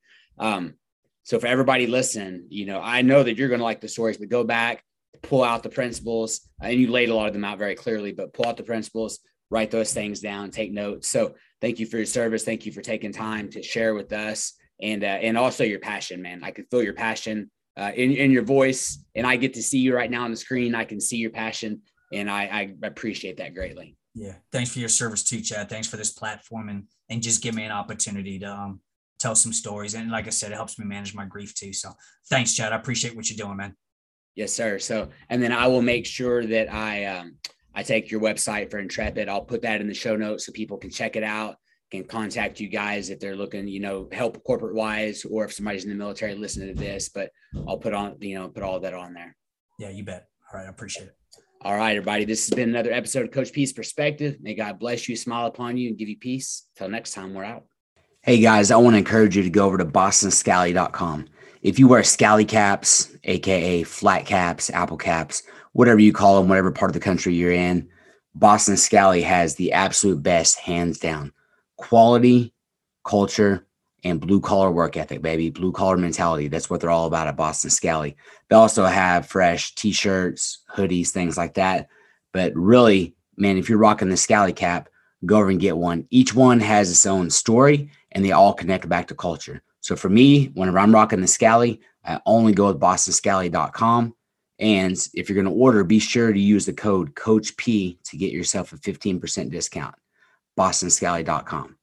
So for everybody listening, I know that you're going to like the stories, but go back, pull out the principles, and you laid a lot of them out very clearly, but pull out the principles, write those things down, take notes. So thank you for your service. Thank you for taking time to share with us, and also your passion, man. I can feel your passion in your voice, and I get to see you right now on the screen. I can see your passion, and I appreciate that greatly. Yeah. Thanks for your service too, Chad. Thanks for this platform and just give me an opportunity to tell some stories. And like I said, it helps me manage my grief too. So thanks, Chad. I appreciate what you're doing, man. Yes, sir. So, and then I will make sure that I take your website for Intrepid. I'll put that in the show notes so people can check it out, can contact you guys if they're looking, help corporate wise, or if somebody's in the military listening to this, but I'll put all that on there. Yeah, you bet. All right. I appreciate it. All right, everybody. This has been another episode of Coach P's Perspective. May God bless you, smile upon you, and give you peace. Till next time, we're out. Hey, guys, I want to encourage you to go over to bostonscally.com. If you wear scally caps, a.k.a. flat caps, apple caps, whatever you call them, whatever part of the country you're in, Boston Scally has the absolute best, hands down. Quality, culture, and blue-collar work ethic, baby. Blue-collar mentality. That's what they're all about at Boston Scally. They also have fresh T-shirts, hoodies, things like that. But really, man, if you're rocking the Scally cap, go over and get one. Each one has its own story, and they all connect back to culture. So for me, whenever I'm rocking the Scally, I only go with bostonscally.com. And if you're going to order, be sure to use the code Coach P to get yourself a 15% discount. bostonscally.com.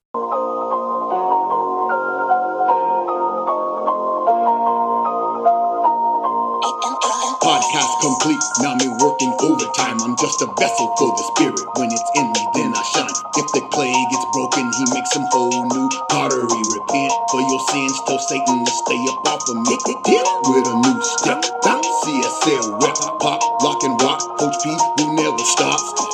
Podcast complete, now me working overtime. I'm just a vessel for the spirit. When it's in me, then I shine. If the clay gets broken, he makes some whole new pottery. Repent for your sins, tell Satan to stay up off of me. With a new step, CSL rep, pop, lock and rock. Coach P, who never stops.